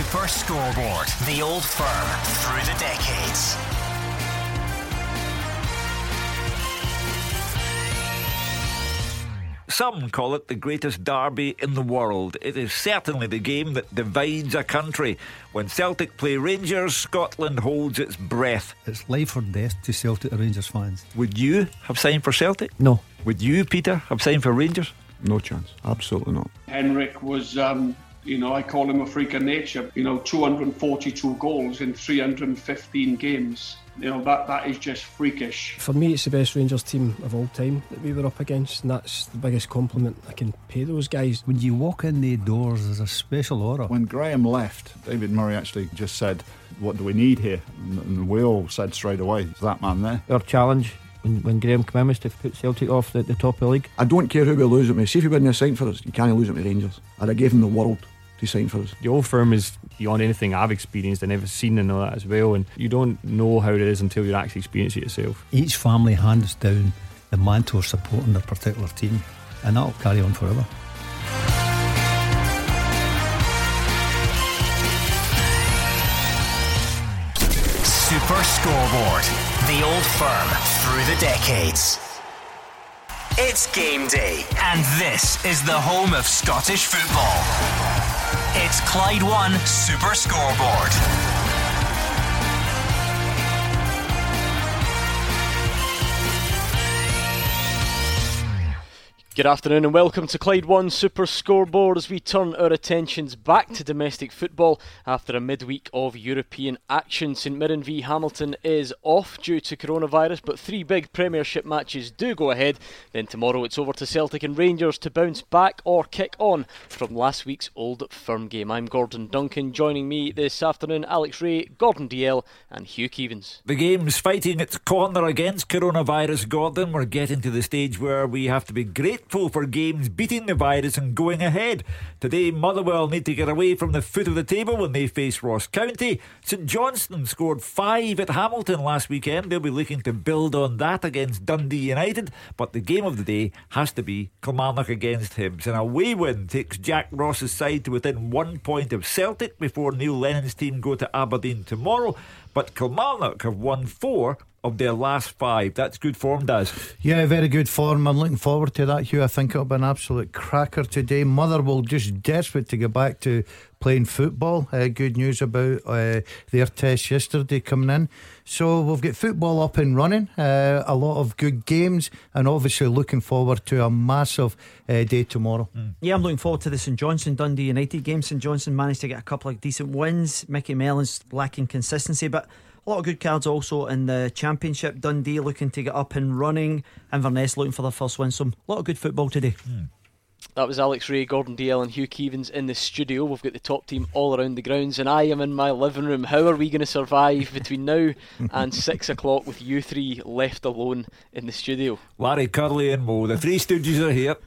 Super Scoreboard, the Old Firm through the decades. Some call it the greatest derby in the world. It is certainly the game that divides a country. When Celtic play Rangers, Scotland holds its breath. It's life or death to Celtic Rangers fans. Would you have signed for Celtic? No. Would you, Peter, have signed for Rangers? No chance. Absolutely not. Henrik was, I call him a freak of nature. 242 goals in 315 games. That is just freakish. For me, it's the best Rangers team of all time that we were up against, and that's the biggest compliment I can pay those guys. When you walk in the doors, there's a special aura. When Graham left, David Murray actually just said, what do we need here? And we all said straight away, is that man there? Our challenge when Graham came in was to put Celtic off the top of the league. I don't care who we lose it with. See if he wouldn't have signed for us, you can't lose it with Rangers. I'd have gave him the world to sign for us. The Old Firm is beyond anything I've experienced and ever seen and all that as well, and you don't know how it is until you actually experience it yourself. Each family hands down the mantle of supporting their particular team, and that'll carry on forever. Super Scoreboard, the Old Firm through the decades. It's game day, and this is the home of Scottish football. It's Clyde One Super Scoreboard. Good afternoon and welcome to Clyde One Super Scoreboard as we turn our attentions back to domestic football after a midweek of European action. St Mirren v Hamilton is off due to coronavirus, but three big Premiership matches do go ahead. Then tomorrow it's over to Celtic and Rangers to bounce back or kick on from last week's Old Firm game. I'm Gordon Duncan. Joining me this afternoon, Alex Ray, Gordon Dalziel and Hugh Keevins. The game's fighting its corner against coronavirus, Gordon. We're getting to the stage where we have to be grateful for games beating the virus and going ahead. Today Motherwell need to get away from the foot of the table when they face Ross County. St Johnstone scored 5 at Hamilton last weekend. They'll be looking to build on that against Dundee United, but the game of the day has to be Kilmarnock against Hibs. An away win takes Jack Ross's side to within 1 point of Celtic before Neil Lennon's team go to Aberdeen tomorrow. But Kilmarnock have won 4 of their last 5. That's good form, Daz. Yeah, very good form. I'm looking forward to that, Hugh. I think it'll be an absolute cracker today. Motherwell just desperate to get back to playing football. Good news about their test yesterday coming in. So we've got football up and running, a lot of good games, and obviously looking forward to a massive day tomorrow. Yeah, I'm looking forward to the St Johnstone Dundee United game. St Johnstone managed to get a couple of decent wins. Mickey Mellon's lacking consistency, but a lot of good cards also in the Championship. Dundee looking to get up and running, Inverness looking for their first win. So a lot of good football today. That was Alex Ray, Gordon Dalziel and Hugh Keevins in the studio. We've got the top team all around the grounds and I am in my living room. How are we going to survive between now and 6 o'clock with you three left alone in the studio? Larry, Curly and Mo, the three stooges are here.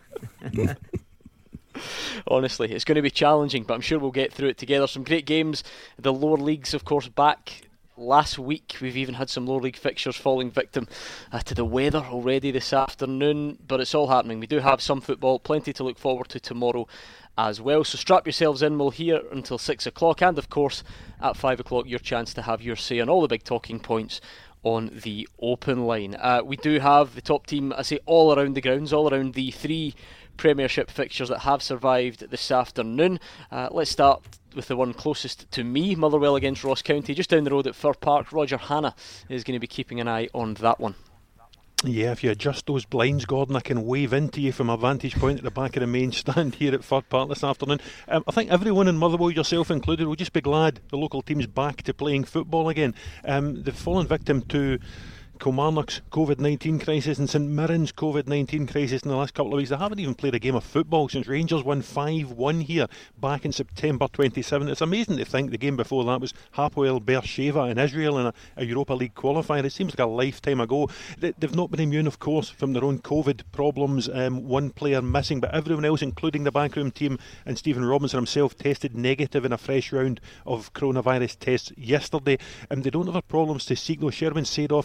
Honestly, it's going to be challenging, but I'm sure we'll get through it together. Some great games. The lower leagues, of course, back last week. We've even had some lower league fixtures falling victim to the weather already this afternoon, but it's all happening. We do have some football, plenty to look forward to tomorrow as well, so strap yourselves in. We'll hear until 6 o'clock, and of course at 5 o'clock your chance to have your say on all the big talking points on the open line. We do have the top team, I say, all around the grounds, all around the 3 Premiership fixtures that have survived this afternoon. Let's start with the one closest to me, Motherwell against Ross County, just down the road at Fir Park. Roger Hanna is going to be keeping an eye on that one. Yeah, if you adjust those blinds, Gordon, I can wave into you from a vantage point at the back of the main stand here at Fir Park this afternoon. I think everyone in Motherwell, yourself included, will just be glad the local team's back to playing football again. They've fallen victim to Kilmarnock's COVID-19 crisis and St Mirren's COVID-19 crisis in the last couple of weeks. They haven't even played a game of football since Rangers won 5-1 here back in September 27. It's amazing to think the game before that was Hapoel Beersheva in Israel in a Europa League qualifier. It seems like a lifetime ago. They've not been immune, of course, from their own COVID problems. One player missing, but everyone else, including the backroom team and Stephen Robinson himself, tested negative in a fresh round of coronavirus tests yesterday. They don't have their problems to seek, though. Sherwin Seedorf and Ricky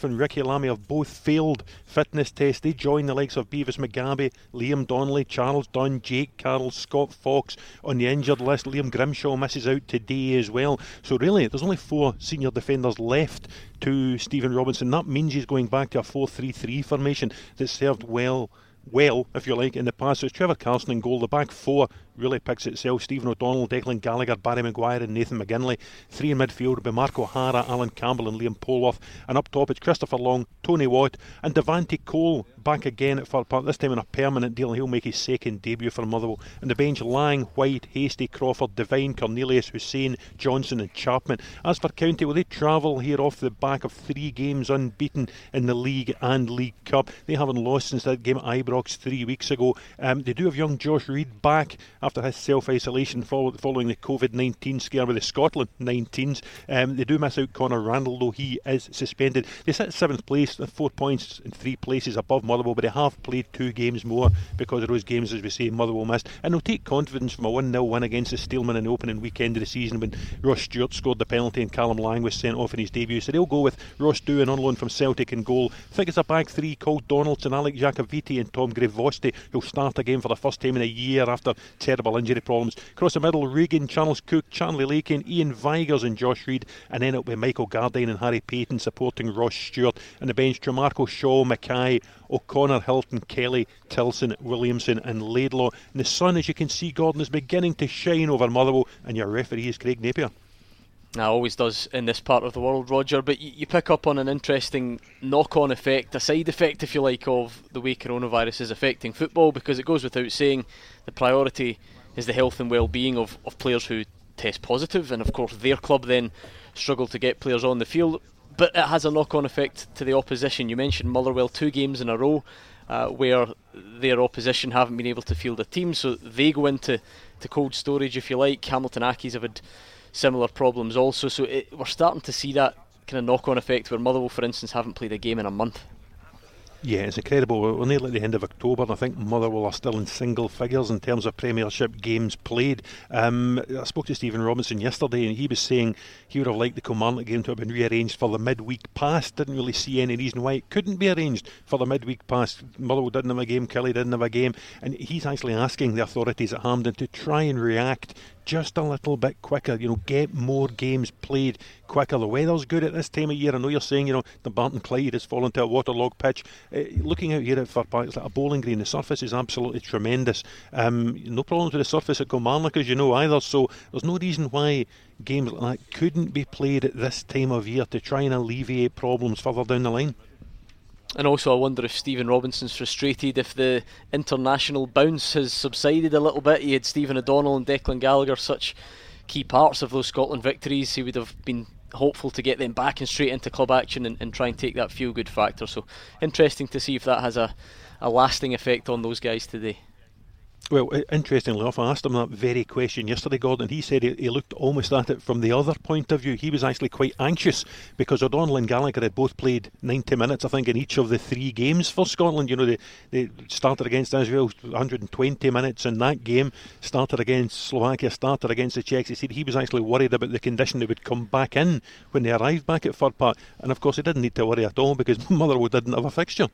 Lamie have both failed fitness tests. They join the likes of Beavis McGabby, Liam Donnelly, Charles Dunn, Jake Carroll, Scott Fox on the injured list. Liam Grimshaw misses out today as well. So really, there's only 4 senior defenders left to Stephen Robinson. That means he's going back to a 4-3-3 formation that served well, if you like, in the past. So it's Trevor Carson in goal. The back 4 really picks itself. Stephen O'Donnell, Declan Gallagher, Barry Maguire and Nathan McGinley. 3 in midfield will be Mark O'Hara, Alan Campbell and Liam Polworth. And up top it's Christopher Long, Tony Watt and Devante Cole back again at Fir Park, this time on a permanent deal. He'll make his second debut for Motherwell. And the bench: Lang, White, Hasty, Crawford, Devine, Cornelius, Hussein, Johnson and Chapman. As for County, well, they travel here off the back of 3 games unbeaten in the League and League Cup. They haven't lost since that game at Ibrox 3 weeks ago. They do have young Josh Reid back after his self-isolation following the COVID-19 scare with the Scotland 19s. They do miss out Connor Randall, though he is suspended. They sit 7th place, 4 points in 3 places above Motherwell, but they have played 2 games more because of those games, as we say, Motherwell missed. And they'll take confidence from a 1-0 win against the Steelmen in the opening weekend of the season when Ross Stewart scored the penalty and Callum Lang was sent off in his debut. So they'll go with Ross Doohan on loan from Celtic in goal. I think it's a back 3 called Donaldson, Alec Jacoviti and Tom Gravosti, who'll start again for the first time in a year after terrible injury problems. Across the middle, Regan, Charles Cook, Charlie Lakin, Ian Vigurs and Josh Reid, and then it'll be Michael Gardine and Harry Payton supporting Ross Stewart. And the bench: Tremarco, Shaw, Mackay, O'Connor, Hilton, Kelly, Tilson, Williamson and Laidlaw. And the sun, as you can see, Gordon, is beginning to shine over Motherwell, and your referee is Craig Napier. Now, always does in this part of the world, Roger, but you pick up on an interesting knock-on effect, a side effect, if you like, of the way coronavirus is affecting football, because it goes without saying the priority is the health and well-being of players who test positive, and of course their club then struggle to get players on the field. But it has a knock-on effect to the opposition. You mentioned Motherwell, 2 games in a row where their opposition haven't been able to field a team, so they go into cold storage, if you like. Hamilton Accies have had similar problems also, so we're starting to see that kind of knock-on effect where Motherwell, for instance, haven't played a game in a month. Yeah, it's incredible. We're nearly at the end of October, and I think Motherwell are still in single figures in terms of Premiership games played. I spoke to Stephen Robinson yesterday, and he was saying he would have liked the Kilmarnock game to have been rearranged for the midweek pass. Didn't really see any reason why it couldn't be arranged for the midweek pass. Motherwell didn't have a game, Kelly didn't have a game, and he's actually asking the authorities at Hampden to try and react just a little bit quicker, get more games played quicker. The weather's good at this time of year. I know you're saying, the Barton Clyde has fallen to a waterlogged pitch. Looking out here at Fir Park, it's like a bowling green. The surface is absolutely tremendous. No problems with the surface at Kilmarnock, as you know, either. So there's no reason why games like that couldn't be played at this time of year to try and alleviate problems further down the line. And also I wonder if Stephen Robinson's frustrated if the international bounce has subsided a little bit. He had Stephen O'Donnell and Declan Gallagher, such key parts of those Scotland victories. He would have been hopeful to get them back and straight into club action and try and take that feel-good factor. So interesting to see if that has a lasting effect on those guys today. Well, interestingly enough, I asked him that very question yesterday, Gordon. He said he looked almost at it from the other point of view. He was actually quite anxious because O'Donnell and Gallagher had both played 90 minutes, I think, in each of the 3 games for Scotland. They started against Israel 120 minutes in that game, started against Slovakia, started against the Czechs. He said he was actually worried about the condition they would come back in when they arrived back at Fir Park. And of course, he didn't need to worry at all because Motherwell didn't have a fixture.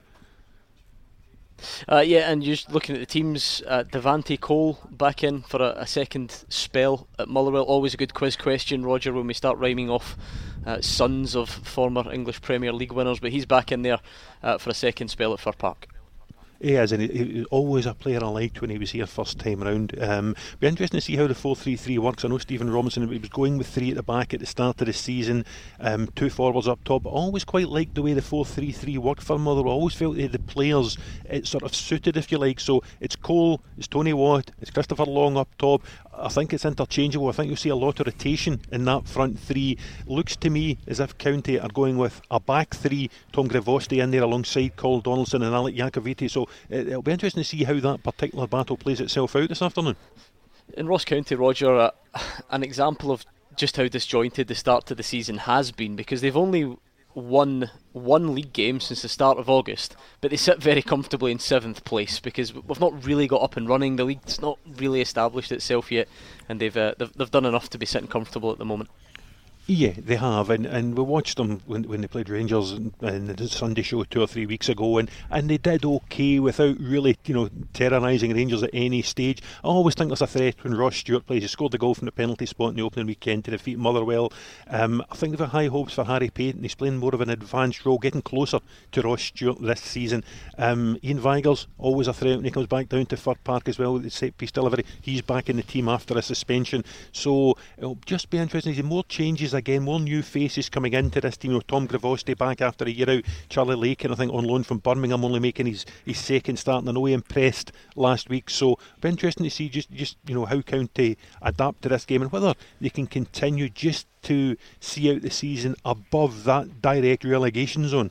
And just looking at the teams, Devante Cole back in for a second spell at Motherwell. Always a good quiz question, Roger, when we start rhyming off sons of former English Premier League winners, but he's back in there for a second spell at Fir Park. He is, and he was always a player I liked when he was here first time round. Be interesting to see how the 4-3-3 works. I know Stephen Robinson was going with 3 at the back at the start of the season, 2 forwards up top, but I always quite liked the way the 4-3-3 worked for Motherwell. I always felt the players it sort of suited, if you like. So it's Cole, it's Tony Watt, it's Christopher Long up top. I think it's interchangeable. I think you'll see a lot of rotation in that front 3. Looks to me as if County are going with a back 3, Tom Gravosti in there alongside Cole Donaldson and Alec Jacoviti. So it'll be interesting to see how that particular battle plays itself out this afternoon. In Ross County, Roger, an example of just how disjointed the start to the season has been, because they've only won 1 league game since the start of August, but they sit very comfortably in 7th place because we've not really got up and running. The league's not really established itself yet, and they've done enough to be sitting comfortable at the moment. Yeah, they have, and we watched them when they played Rangers in the Sunday show 2 or 3 weeks ago, and they did okay without really, terrorising Rangers at any stage. I always think there's a threat when Ross Stewart plays. He scored the goal from the penalty spot in the opening weekend to defeat Motherwell. I think they've got high hopes for Harry Payton. He's playing more of an advanced role, getting closer to Ross Stewart this season. Ian Vigurs, always a threat when he comes back down to Fir Park as well with the set piece delivery. He's back in the team after a suspension, so it'll just be interesting. There's more changes again, more new faces coming into this team. Tom Gravosti back after a year out, Charlie Lakin I think on loan from Birmingham, only making his second start, and I know he impressed last week, so it'll be interesting to see just how County adapt to this game and whether they can continue just to see out the season above that direct relegation zone.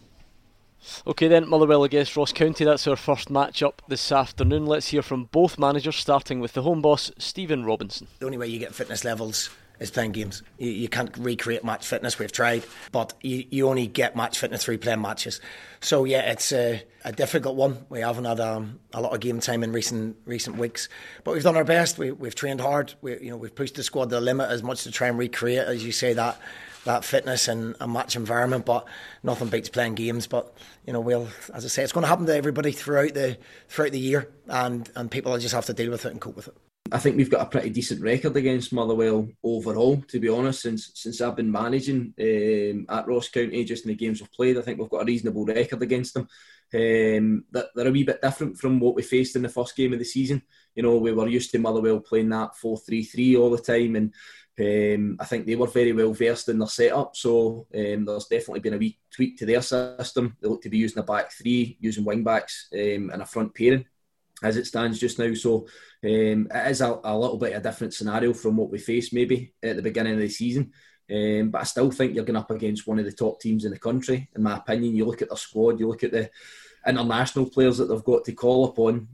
OK then, Motherwell against Ross County, that's our first match-up this afternoon. Let's hear from both managers, starting with the home boss, Stephen Robinson. The only way you get fitness levels is playing games. You can't recreate match fitness. We've tried, but you only get match fitness through playing matches. So yeah, it's a difficult one. We haven't had a lot of game time in recent weeks, but we've done our best. We've trained hard. We've pushed the squad to the limit as much to try and recreate, as you say, that fitness and a match environment. But nothing beats playing games. But we'll, as I say, it's going to happen to everybody throughout the year, and people will just have to deal with it and cope with it. I think we've got a pretty decent record against Motherwell overall, to be honest, since I've been managing at Ross County. Just in the games we've played, I think we've got a reasonable record against them. They're a wee bit different from what we faced in the first game of the season. We were used to Motherwell playing that 4-3-3 all the time, and I think they were very well versed in their setup, so there's definitely been a wee tweak to their system. They look to be using a back three, using wing backs and a front pairing as it stands just now. So it is a little bit of a different scenario from what we faced maybe at the beginning of the season. But I still think you're going up against one of the top teams in the country, in my opinion. You look at their squad, you look at the international players that they've got to call upon.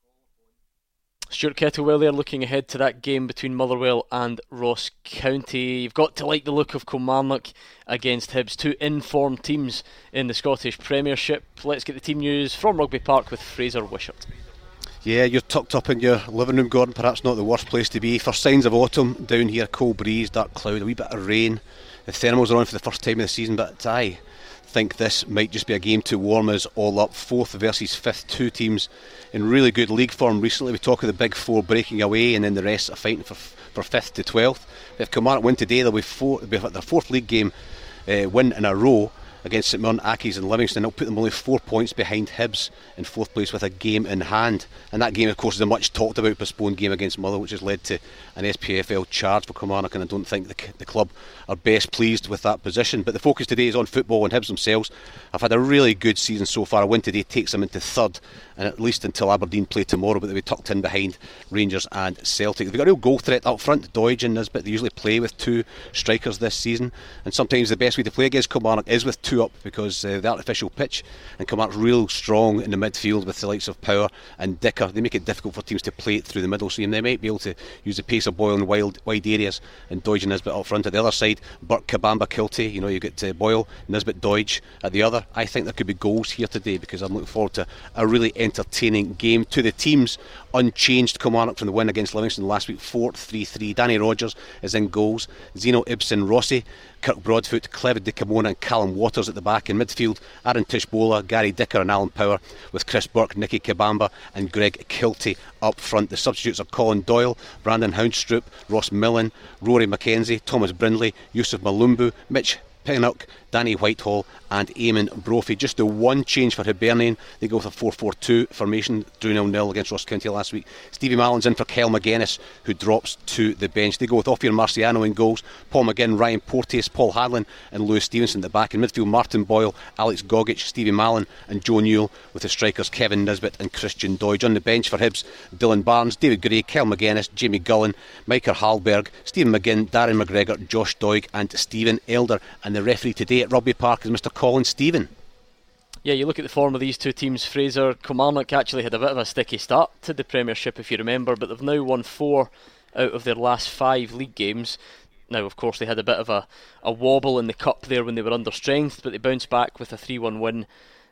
Stuart Kettlewell there, looking ahead to that game between Motherwell and Ross County. You've got to like the look of Kilmarnock against Hibs, two informed teams in the Scottish Premiership. Let's get the team news from Rugby Park with Fraser Wishart. Yeah, you're tucked up in your living room, Gordon, perhaps not the worst place to be. First signs of autumn down here, cold breeze, dark cloud, a wee bit of rain. The thermals are on for the first time of the season, but I think this might just be a game to warm us all up. 4th versus 5th, two teams in really good league form recently. We talk of the big four breaking away and then the rest are fighting for 5th to 12th. If Kilmarnock win today, they'll be their 4th league game win in a row against St Mirren, Accies and Livingston. It'll put them only 4 points behind Hibs in 4th place with a game in hand, and that game of course is a much talked about postponed game against Motherwell, which has led to an SPFL charge for Kilmarnock, and I don't think the club are best pleased with that position. But the focus today is on football and Hibs themselves. I've had a really good season so far. A win today takes them into 3rd, and at least until Aberdeen play tomorrow, but they'll be tucked in behind Rangers and Celtic. They've got a real goal threat up front. Doidge and Nisbet, they usually play with two strikers this season, and sometimes the best way to play against Kilmarnock is with two up, because the artificial pitch, and Kilmarnock's real strong in the midfield with the likes of Power and Dicker. They make it difficult for teams to play it through the middle, so they might be able to use the pace of Boyle in wide areas, and Doidge and Nisbet up front. At the other side, Burke, Kabamba, Kiltie, you get Boyle, Nisbet, Doidge at the other. I think there could be goals here today, because I'm looking forward to a really entertaining game. To the teams, unchanged Kilmarnock from the win against Livingston last week, 4-3-3. Danny Rogers is in goals, Zeno Ibsen Rossi, Kirk Broadfoot, Clevid de Camona and Callum Waters at the back. In midfield, Aaron Tishbola, Gary Dicker and Alan Power, with Chris Burke, Nicky Kabamba and Greg Kiltie up front. The substitutes are Colin Doyle, Brandon Houndstrup, Ross Millen, Rory McKenzie, Thomas Brindley, Yusuf Malumbu, Mitch Pinnock, Danny Whitehall and Eamon Brophy. Just the one change for Hibernian. They go with a 4-4-2 formation, drew 0-0 against Ross County last week. Stevie Mallon's in for Kyle McGuinness, who drops to the bench. They go with Ophir Marciano in goals, Paul McGinn, Ryan Porteous, Paul Hadlin and Lewis Stevenson at the back. In midfield, Martin Boyle, Alex Gogic, Stevie Mallon and Joe Newell, with the strikers Kevin Nisbet and Christian Doidge. On the bench for Hibs, Dylan Barnes, David Gray, Kyle McGuinness, Jamie Gullen, Micah Hallberg, Stephen McGinn, Darren McGregor, Josh Doig and Stephen Elder. And the referee today at Rugby Park is Mr Colin Stephen. Yeah, you look at the form of these two teams, Fraser. Kilmarnock actually had a bit of a sticky start to the Premiership, if you remember, but they've now won 4 out of their last 5 league games. Now, of course, they had a bit of a wobble in the cup there when they were under strength, but they bounced back with a 3-1 win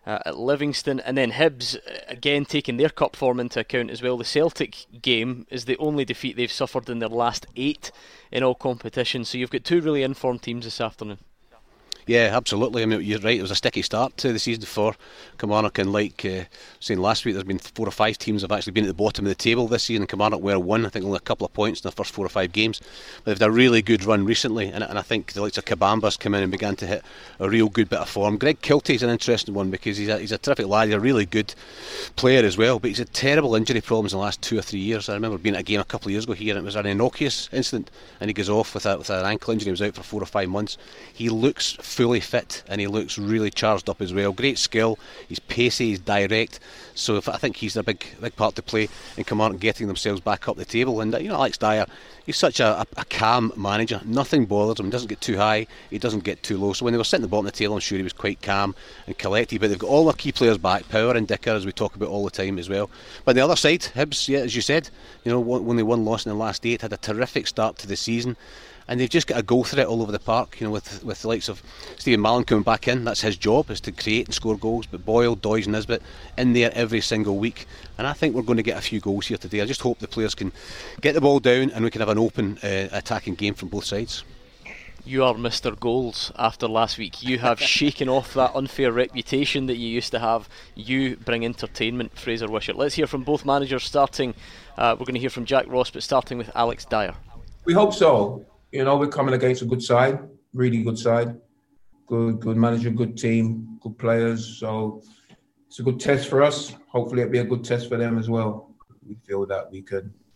at Livingston, and then Hibs again taking their cup form into account as well. The Celtic game is the only defeat they've suffered in their last 8 in all competitions, so you've got 2 really informed teams this afternoon. Yeah, absolutely. I mean, you're right, it was a sticky start to the season for Kilmarnock, and like saying last week, there's been 4 or 5 teams have actually been at the bottom of the table this season, and Kilmarnock were 1, I think only a couple of points in the first 4 or 5 games. But they've had a really good run recently, and I think the likes of Kabamba's come in and began to hit a real good bit of form. Greg Kiltie's an interesting one because he's a terrific lad, he's a really good player as well, but he's had terrible injury problems in the last 2 or 3 years. I remember being at a game a couple of years ago here, and it was an innocuous incident, and he goes off with an ankle injury. He was out for 4 or 5 months. He looks fully fit, and he looks really charged up as well. Great skill, he's pacey, he's direct, so I think he's a big part to play in Kilmarnock getting themselves back up the table. And Alex Dyer, he's such a calm manager, nothing bothers him, he doesn't get too high, he doesn't get too low, so when they were sitting at the bottom of the table, I'm sure he was quite calm and collected. But they've got all their key players back, Power and Dicker, as we talk about all the time as well. But on the other side, Hibs, yeah, as you said, when they won, lost in the last 8, had a terrific start to the season, and they've just got a goal threat all over the park, with the likes of Stephen Mallon coming back in. That's his job, is to create and score goals, but Boyle, Doige and Nisbet in there every single week, and I think we're going to get a few goals here today. I just hope the players can get the ball down and we can have an open attacking game from both sides. You are Mr. Goals after last week. You have shaken off that unfair reputation that you used to have. You bring entertainment, Fraser Wishart. Let's hear from both managers, starting we're going to hear from Jack Ross, but starting with Alex Dyer. We hope so. We're coming against a good side, really good side. Good manager, good team, good players. So it's a good test for us. Hopefully it'll be a good test for them as well. We feel that we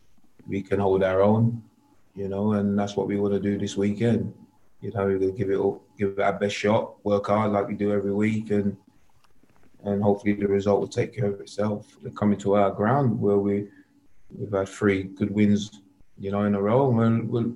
can hold our own, and that's what we want to do this weekend. We're going to give it our best shot, work hard like we do every week, and hopefully the result will take care of itself. They're coming to our ground where we've had 3 good wins, in a row, and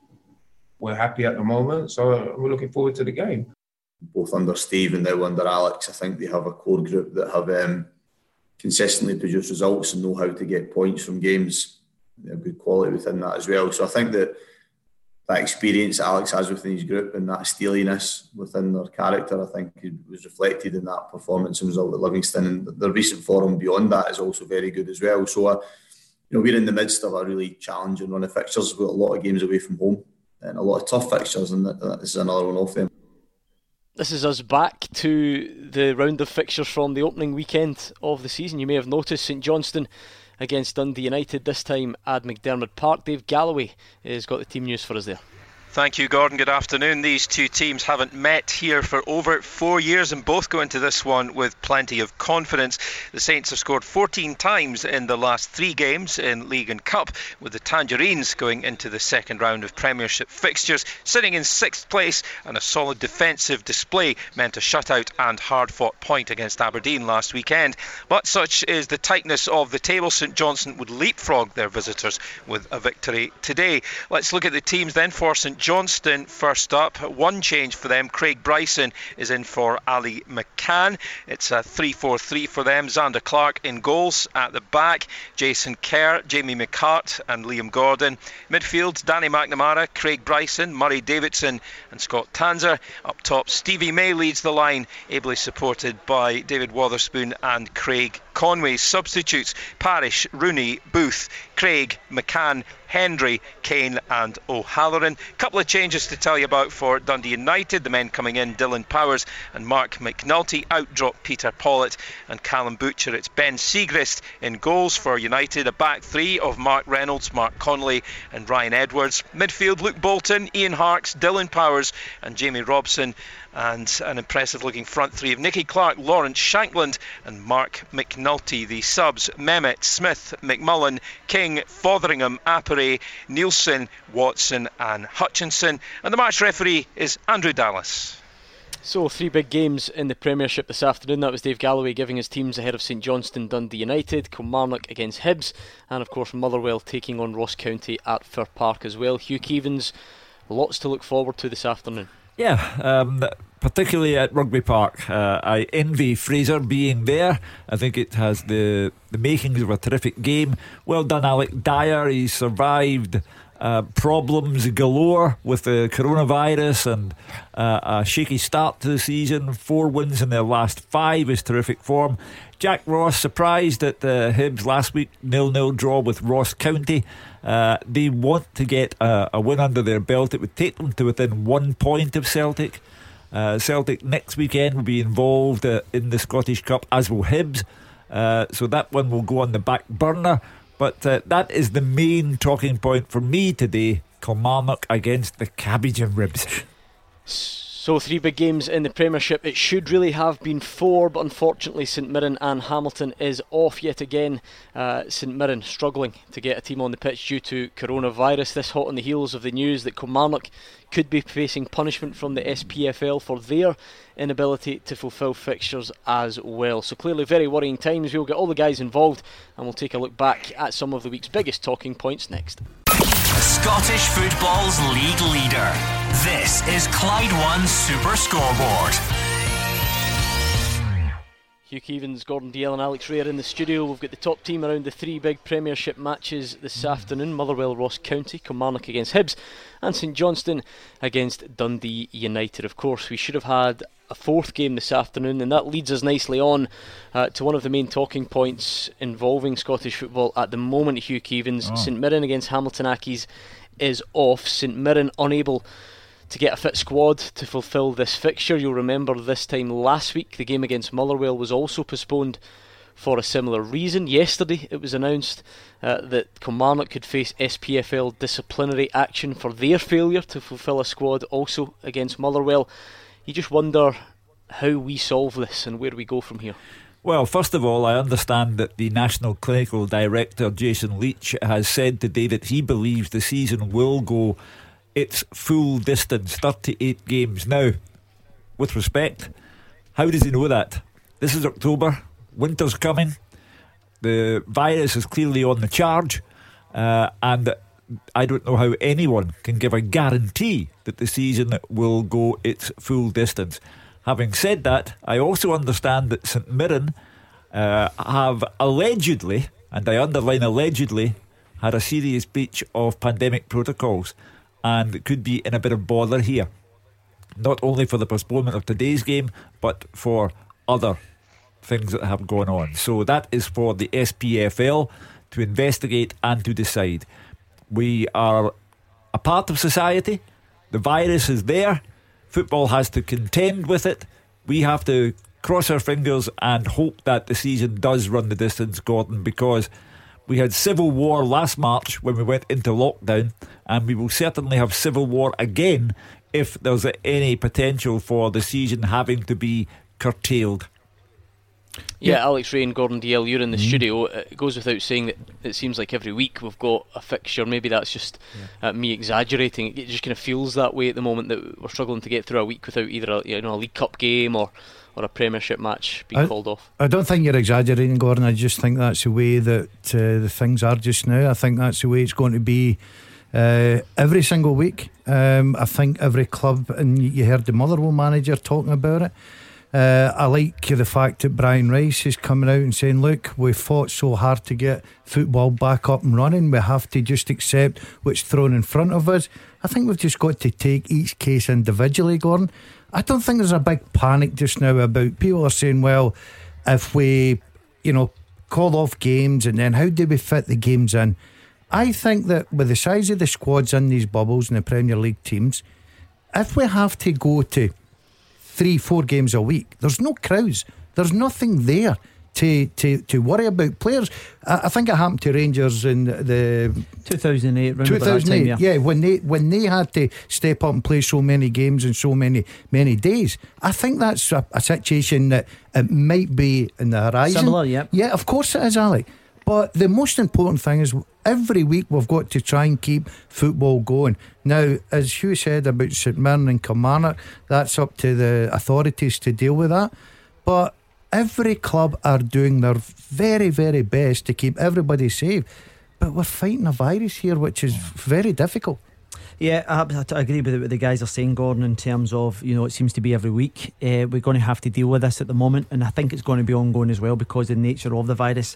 we're happy at the moment, so we're looking forward to the game. Both under Steve and now under Alex, I think they have a core group that have consistently produced results and know how to get points from games. They have good quality within that as well. So I think that experience that Alex has within his group and that steeliness within their character, I think it was reflected in that performance and result at Livingston. And the recent form beyond that is also very good as well. So, we're in the midst of a really challenging run of fixtures. We've got a lot of games away from home and a lot of tough fixtures, and this is another one of them. This is us back to the round of fixtures from the opening weekend of the season. You may have noticed St Johnstone against Dundee United, this time at McDiarmid Park. Dave Galloway has got the team news for us there. Thank you, Gordon. Good afternoon. These two teams haven't met here for over 4 years and both go into this one with plenty of confidence. The Saints have scored 14 times in the last 3 games in League and Cup, with the Tangerines going into the second round of Premiership fixtures, sitting in 6th place, and a solid defensive display meant a shutout and hard-fought point against Aberdeen last weekend. But such is the tightness of the table, St Johnstone would leapfrog their visitors with a victory today. Let's look at the teams then for St Johnstone. First up, one change for them. Craig Bryson is in for Ali McCann. It's a 3-4-3 for them. Xander Clark in goals. At the back, Jason Kerr, Jamie McCart and Liam Gordon. Midfield, Danny McNamara, Craig Bryson, Murray Davidson and Scott Tanser. Up top, Stevie May leads the line, ably supported by David Wotherspoon and Craig Conway. Substitutes, Parish, Rooney, Booth, Craig, McCann, Hendry, Kane and O'Halloran. Couple of changes to tell you about for Dundee United. The men coming in, Dylan Powers and Mark McNulty. Out drop Peter Pollitt and Callum Butcher. It's Ben Siegrist in goals for United. A back 3 of Mark Reynolds, Mark Connolly and Ryan Edwards. Midfield, Luke Bolton, Ian Harkes, Dylan Powers and Jamie Robson. And an impressive looking front 3 of Nicky Clark, Lawrence Shankland and Mark McNulty. The subs, Mehmet, Smith, McMullen, King, Fotheringham, Apare, Nielsen, Watson and Hutchinson. And the match referee is Andrew Dallas. So 3 big games in the Premiership this afternoon. That was Dave Galloway giving his teams ahead of St Johnstone, Dundee United, Kilmarnock against Hibs, and of course Motherwell taking on Ross County at Fir Park as well. Hugh Keevins, lots to look forward to this afternoon. Yeah, particularly at Rugby Park. I envy Fraser being there. I think it has the makings of a terrific game. Well done, Alec Dyer. He survived problems galore with the coronavirus and a shaky start to the season. 4 wins in their last 5 is terrific form. Jack Ross surprised at Hibs last week, 0-0 draw with Ross County. They want to get a win under their belt. It would take them to within 1 point of Celtic. Celtic next weekend will be involved in the Scottish Cup, as will Hibs. So that one will go on the back burner. But that is the main talking point for me today. Kilmarnock against the Cabbage and Ribs. So 3 big games in the Premiership. It should really have been 4, but unfortunately St Mirren and Hamilton is off yet again. St Mirren struggling to get a team on the pitch due to coronavirus. This hot on the heels of the news that Kilmarnock could be facing punishment from the SPFL for their inability to fulfil fixtures as well. So clearly very worrying times. We'll get all the guys involved and we'll take a look back at some of the week's biggest talking points next. Scottish football's league leader. This is Clyde One Super Scoreboard. Hugh Keevins, Gordon Dalziel and Alex Ray are in the studio. We've got the top team around the 3 big Premiership matches this afternoon. Motherwell, Ross County, Kilmarnock against Hibs and St Johnstone against Dundee United. Of course, we should have had a 4th game this afternoon, and that leads us nicely on to one of the main talking points involving Scottish football at the moment, Hugh Keevins. St Mirren against Hamilton Accies is off. St Mirren unable to get a fit squad to fulfil this fixture. You'll remember this time last week the game against Motherwell was also postponed for a similar reason. Yesterday it was announced that Kilmarnock could face SPFL disciplinary action for their failure to fulfil a squad also against Motherwell. You just wonder how we solve this and where we go from here. Well, first of all, I understand that the National Clinical Director Jason Leach has said today that he believes the season will go its full distance, 38 games. Now, with respect, how does he know that? This is October, winter's coming, the virus is clearly on the charge, and I don't know how anyone can give a guarantee that the season will go its full distance. Having said that, I also understand that St Mirren have allegedly, and I underline allegedly, had a serious breach of pandemic protocols and could be in a bit of bother here, not only for the postponement of today's game but for other things that have gone on. So that is for the SPFL to investigate and to decide. We are a part of society. The virus is there. Football has to contend with it. We have to cross our fingers and hope that the season does run the distance, Gordon, because we had civil war last March when we went into lockdown, and we will certainly have civil war again if there's any potential for the season having to be curtailed. Yeah, Alex Ray and Gordon Dalziel, you're in the studio. It goes without saying that it seems like every week we've got a fixture. Maybe that's just me exaggerating. It just kind of feels that way at the moment, that we're struggling to get through a week without either a League Cup game or a Premiership match being called off. I don't think you're exaggerating, Gordon. I just think that's the way that the things are just now. I think that's the way it's going to be every single week. I think every club, and you heard the Motherwell manager talking about it. I like the fact that Brian Rice is coming out and saying, look, we fought so hard to get football back up and running, we have to just accept what's thrown in front of us. I think we've just got to take each case individually, Gordon. I don't think there's a big panic just now about people are saying, well, if we call off games and then how do we fit the games in? I think that with the size of the squads in these bubbles in the Premier League teams, if we have to go to 3-4 games a week, there's no crowds, there's nothing there to worry about. Players, I think it happened to Rangers in the 2008 time, yeah, when they had to step up and play so many games in so many days. I think that's a situation that it might be in the horizon. Similar, yeah, of course it is, Ali. But the most important thing is every week we've got to try and keep football going. Now, as Hugh said about St Mirren and Kilmarnock, that's up to the authorities to deal with that. But every club are doing their very, very best to keep everybody safe. But we're fighting a virus here, which is very difficult. Yeah, I agree with what the guys are saying, Gordon, in terms of, it seems to be every week. We're going to have to deal with this at the moment, and I think it's going to be ongoing as well because of the nature of the virus.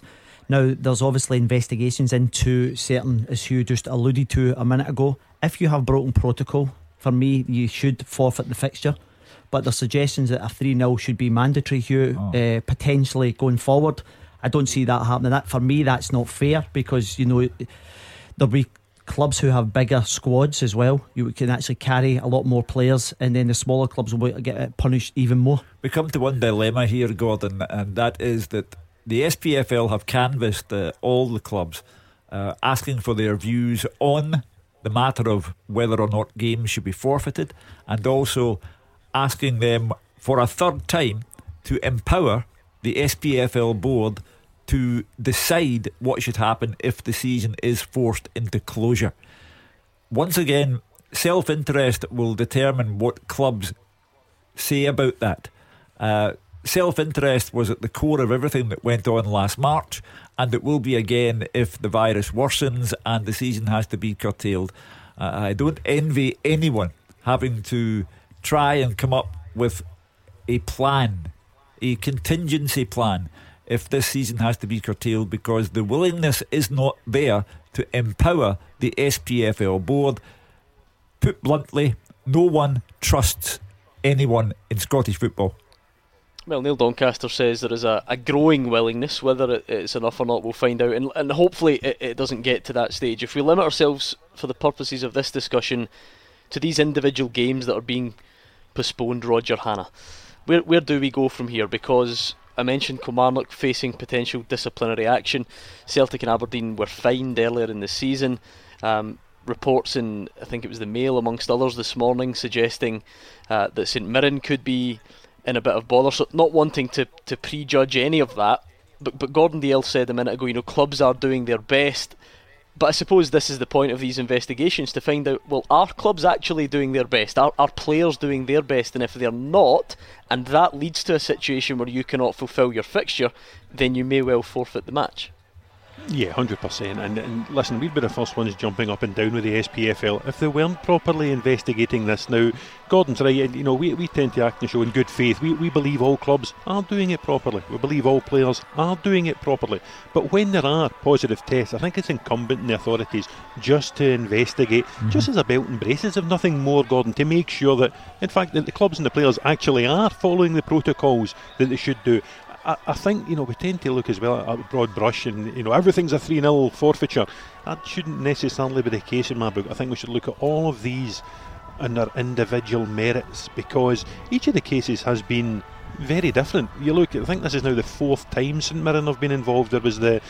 Now, there's obviously investigations into certain, as Hugh just alluded to a minute ago. If you have broken protocol, for me, you should forfeit the fixture. But there's suggestions that a 3-0 should be mandatory, Hugh, potentially going forward. I don't see that happening. That, for me, that's not fair, because, you know, there'll be clubs who have bigger squads as well. You can actually carry a lot more players, and then the smaller clubs will get punished even more. We come to one dilemma here, Gordon, and that is that the SPFL have canvassed all the clubs, asking for their views on the matter of whether or not games should be forfeited, and also asking them for a third time to empower the SPFL board to decide what should happen if the season is forced into closure. Once again, self-interest will determine what clubs say about that. Self-interest was at the core of everything that went on last March, and it will be again if the virus worsens and the season has to be curtailed. I don't envy anyone having to try and come up with a plan, a contingency plan, if this season has to be curtailed, because the willingness is not there to empower the SPFL board. Put bluntly, no one trusts anyone in Scottish football. Well, Neil Doncaster says there is a growing willingness. Whether it's enough or not, we'll find out, and hopefully it doesn't get to that stage. If we limit ourselves, for the purposes of this discussion, to these individual games that are being postponed, Roger Hannah, where do we go from here? Because I mentioned Kilmarnock facing potential disciplinary action. Celtic and Aberdeen were fined earlier in the season. Reports in, I think it was the Mail amongst others this morning, suggesting that St Mirren could be in a bit of bother. So not wanting to prejudge any of that, but Gordon Dalziel said a minute ago, you know, clubs are doing their best. But I suppose this is the point of these investigations, to find out, well, are clubs actually doing their best? Are players doing their best? And if they're not, and that leads to a situation where you cannot fulfil your fixture, then you may well forfeit the match. Yeah, 100%. And listen, we'd be the first ones jumping up and down with the SPFL if they weren't properly investigating this. Now, Gordon's right, you know, we tend to act and show in good faith. We believe all clubs are doing it properly. We believe all players are doing it properly. But when there are positive tests, I think it's incumbent on the authorities just to investigate, just as a belt and braces, if nothing more, Gordon, to make sure that, in fact, that the clubs and the players actually are following the protocols that they should do. I think, you know, we tend to look as well at a broad brush and, you know, everything's a 3-0 forfeiture. That shouldn't necessarily be the case in my book. I think we should look at all of these and their individual merits, because each of the cases has been very different. You look, I think this is now the fourth time St Mirren have been involved. There was the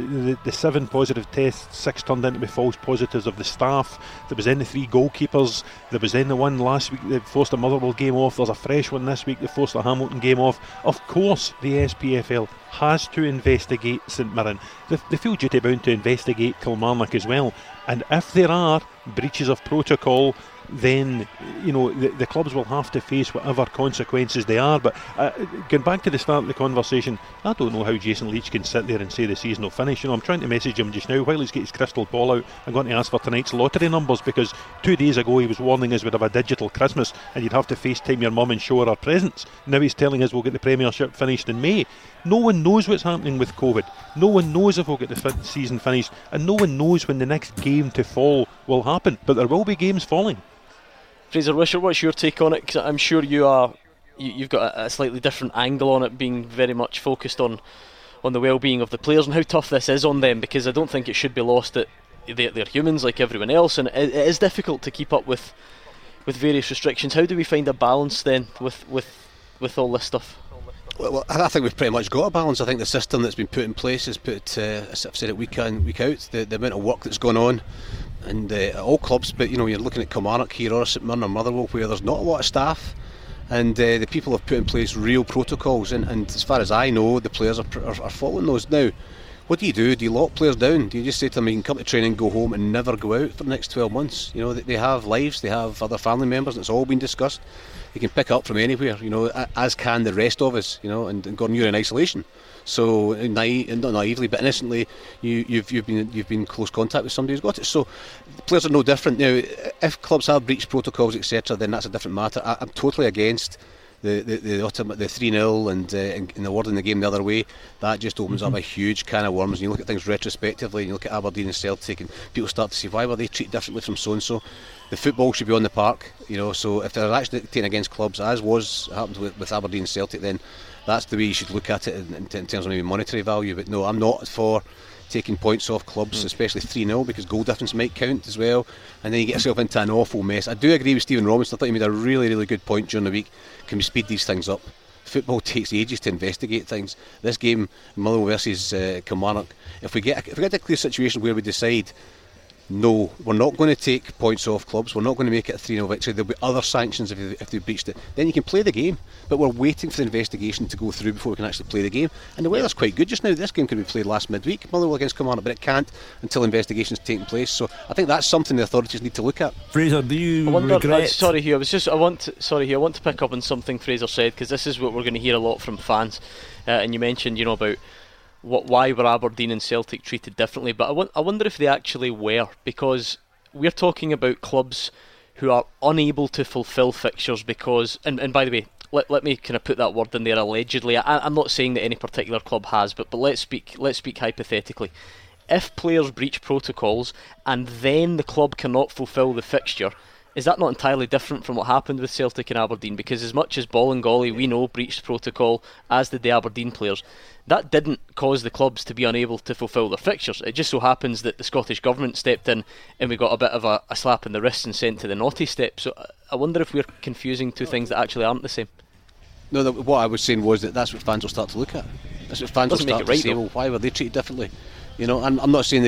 7 positive tests, 6 turned into false positives of the staff. There was then the 3 goalkeepers. There was then the one last week that forced a Motherwell game off. There's a fresh one this week that forced a Hamilton game off. Of course, the SPFL has to investigate St Mirren. They feel duty bound to investigate Kilmarnock as well. And if there are breaches of protocol, then, you know, the clubs will have to face whatever consequences they are. But going back to the start of the conversation, I don't know how Jason Leach can sit there and say the season will finish. You know, I'm trying to message him just now while he's got his crystal ball out. I'm going to ask for tonight's lottery numbers, because 2 days ago he was warning us we'd have a digital Christmas and you'd have to FaceTime your mum and show her our presents. Now he's telling us we'll get the Premiership finished in May. No one knows what's happening with COVID. No one knows if we'll get the season finished, and no one knows when the next game to fall will happen. But there will be games falling. Fraser Wisher, what's your take on it? Because I'm sure you've got a slightly different angle on it, being very much focused on the well-being of the players and how tough this is on them, because I don't think it should be lost that they're humans like everyone else, and it is difficult to keep up with various restrictions. How do we find a balance then with all this stuff? Well, I think we've pretty much got a balance. I think the system that's been put in place has put, as I've said it week in, week out, the amount of work that's gone on, and all clubs, but you know, you're looking at Kilmarnock here or St Mirren or Motherwell, where there's not a lot of staff, and the people have put in place real protocols, and as far as I know, the players are following those. Now, what do? Do you lock players down? Do you just say to them, you can come to training, go home and never go out for the next 12 months? You know, they have lives, they have other family members, and it's all been discussed. You can pick up from anywhere, you know, as can the rest of us, you know, and Gordon, you're in isolation. So not naively but innocently, you've been in close contact with somebody who's got it. So the players are no different. Now, if clubs have breached protocols, etc., then that's a different matter. I'm totally against the 3-0 and awarding the game the other way, that just opens up a huge can of worms. And you look at things retrospectively, and you look at Aberdeen and Celtic, and people start to say, why were they treated differently from so and so? The football should be on the park, so if they're actually taken against clubs, as happened with Aberdeen and Celtic, then that's the way you should look at it in terms of maybe monetary value. But no, I'm not for taking points off clubs, especially 3-0, because goal difference might count as well, and then you get yourself into an awful mess. I do agree with Stephen Robinson. I thought he made a really, really good point during the week. Can we speed these things up? Football takes ages to investigate things. This game, Motherwell versus Kilmarnock, if we get a clear situation where we decide, no, we're not going to take points off clubs, we're not going to make it a 3-0 victory, there'll be other sanctions if they breached it, then you can play the game. But we're waiting for the investigation to go through before we can actually play the game. And the weather's quite good just now. This game could be played last midweek, Motherwell against Kilmarnock, but it can't until investigation's taking place. So I think that's something the authorities need to look at. Fraser, do you regret? Sorry, Hugh. I want to pick up on something Fraser said, because this is what we're going to hear a lot from fans. And you mentioned, about why were Aberdeen and Celtic treated differently, but I wonder if they actually were, because we're talking about clubs who are unable to fulfil fixtures because, and by the way, let me kind of put that word in there, allegedly. I'm not saying that any particular club has, but let's speak hypothetically. If players breach protocols and then the club cannot fulfil the fixture, is that not entirely different from what happened with Celtic and Aberdeen? Because as much as Bolingoli, we know, breached protocol, as did the Aberdeen players, that didn't cause the clubs to be unable to fulfil their fixtures. It just so happens that the Scottish Government stepped in and we got a bit of a slap in the wrist and sent to the naughty step. So I wonder if we're confusing two things that actually aren't the same. No, what I was saying was that's what fans will start to look at. That's what fans will start to say, well, why were they treated differently? I'm not saying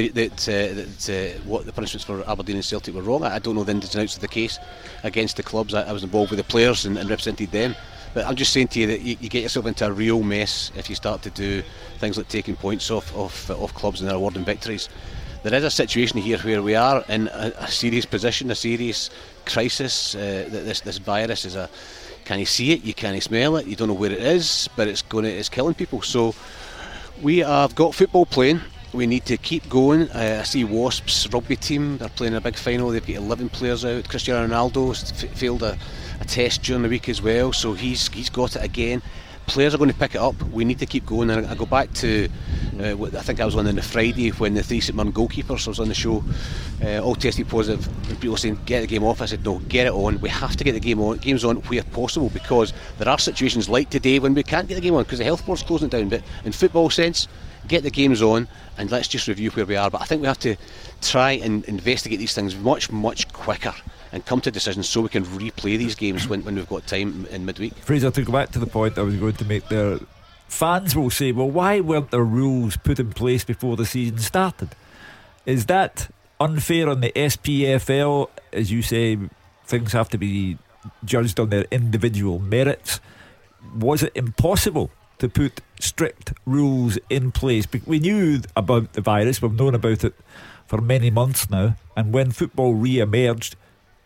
that what the punishments for Aberdeen and Celtic were wrong. I don't know the ins and outs of the case against the clubs. I was involved with the players and represented them. But I'm just saying to you that you get yourself into a real mess if you start to do things like taking points off clubs and awarding victories. There is a situation here where we are in a serious position, a serious crisis. This virus is can you see it? You can't smell it. You don't know where it is, but it's killing people. So we have got football playing. We need to keep going. I see Wasps rugby team, they're playing a big final. They've got 11 players out. Cristiano Ronaldo failed a test during the week as well, so he's got it again. Players are going to pick it up. We need to keep going. And I go back to I think I was on the Friday when the 3 St Mirren goalkeepers, I was on the show, all tested positive, and people were saying get the game off. I said no, get it on. We have to get the games on where possible, because there are situations like today when we can't get the game on because the health board's closing it down. But in football sense, get the games on and let's just review where we are. But I think we have to try and investigate these things much quicker and come to decisions so we can replay these games when we've got time in midweek. Fraser, to go back to the point I was going to make there, fans will say, well, why weren't there rules put in place before the season started? Is that unfair on the SPFL? As you say, things have to be judged on their individual merits. Was it impossible to put strict rules in place? We knew about the virus, we've known about it for many months now, and when football re-emerged,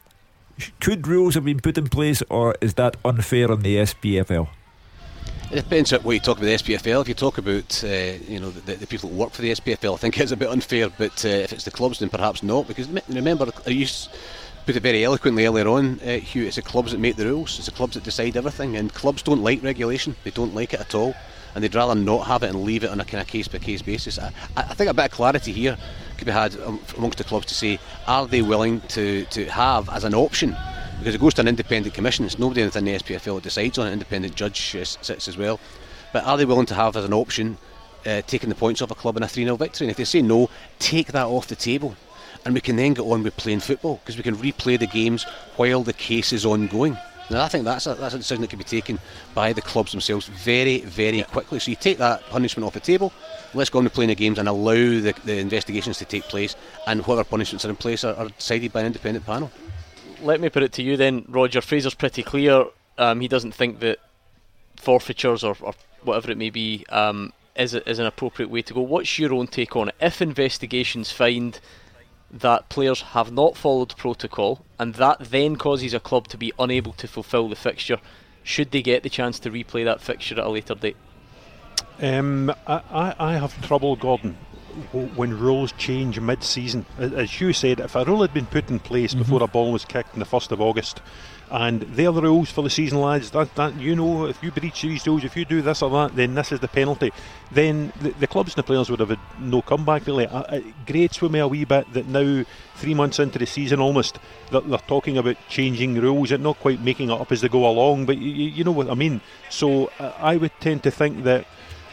could rules have been put in place, or is that unfair on the SPFL? It depends on what you talk about the SPFL. If you talk about the people that work for the SPFL, I think it's a bit unfair. But if it's the clubs, then perhaps not. Because remember, I used to put it very eloquently earlier on, Hugh, it's the clubs that make the rules. It's the clubs that decide everything. And clubs don't like regulation. They don't like it at all. And they'd rather not have it and leave it on a kind of case-by-case basis. I think a bit of clarity here could be had amongst the clubs to say, are they willing to have as an option, because it goes to an independent commission, it's nobody within the SPFL that decides on it, an independent judge sits as well, but are they willing to have as an option taking the points off a club in a 3-0 victory? And if they say no, take that off the table, and we can then get on with playing football, because we can replay the games while the case is ongoing. Now I think that's a decision that can be taken by the clubs themselves very, very quickly. So you take that punishment off the table, let's go on to playing the games and allow the investigations to take place, and whatever punishments are in place are decided by an independent panel. Let me put it to you then, Roger. Fraser's pretty clear. He doesn't think that forfeitures or whatever it may be is an appropriate way to go. What's your own take on it? If investigations find that players have not followed protocol and that then causes a club to be unable to fulfil the fixture, should they get the chance to replay that fixture at a later date? I have trouble, Gordon, when rules change mid-season. As Hugh said, if a rule had been put in place before a ball was kicked on the 1st of August, and they're the rules for the season, lads, that if you breach these rules, if you do this or that, then this is the penalty, then the clubs and the players would have had no comeback really. It grates with me a wee bit that now, 3 months into the season almost, that they're talking about changing rules and not quite making it up as they go along, but you know what I mean. So I would tend to think that,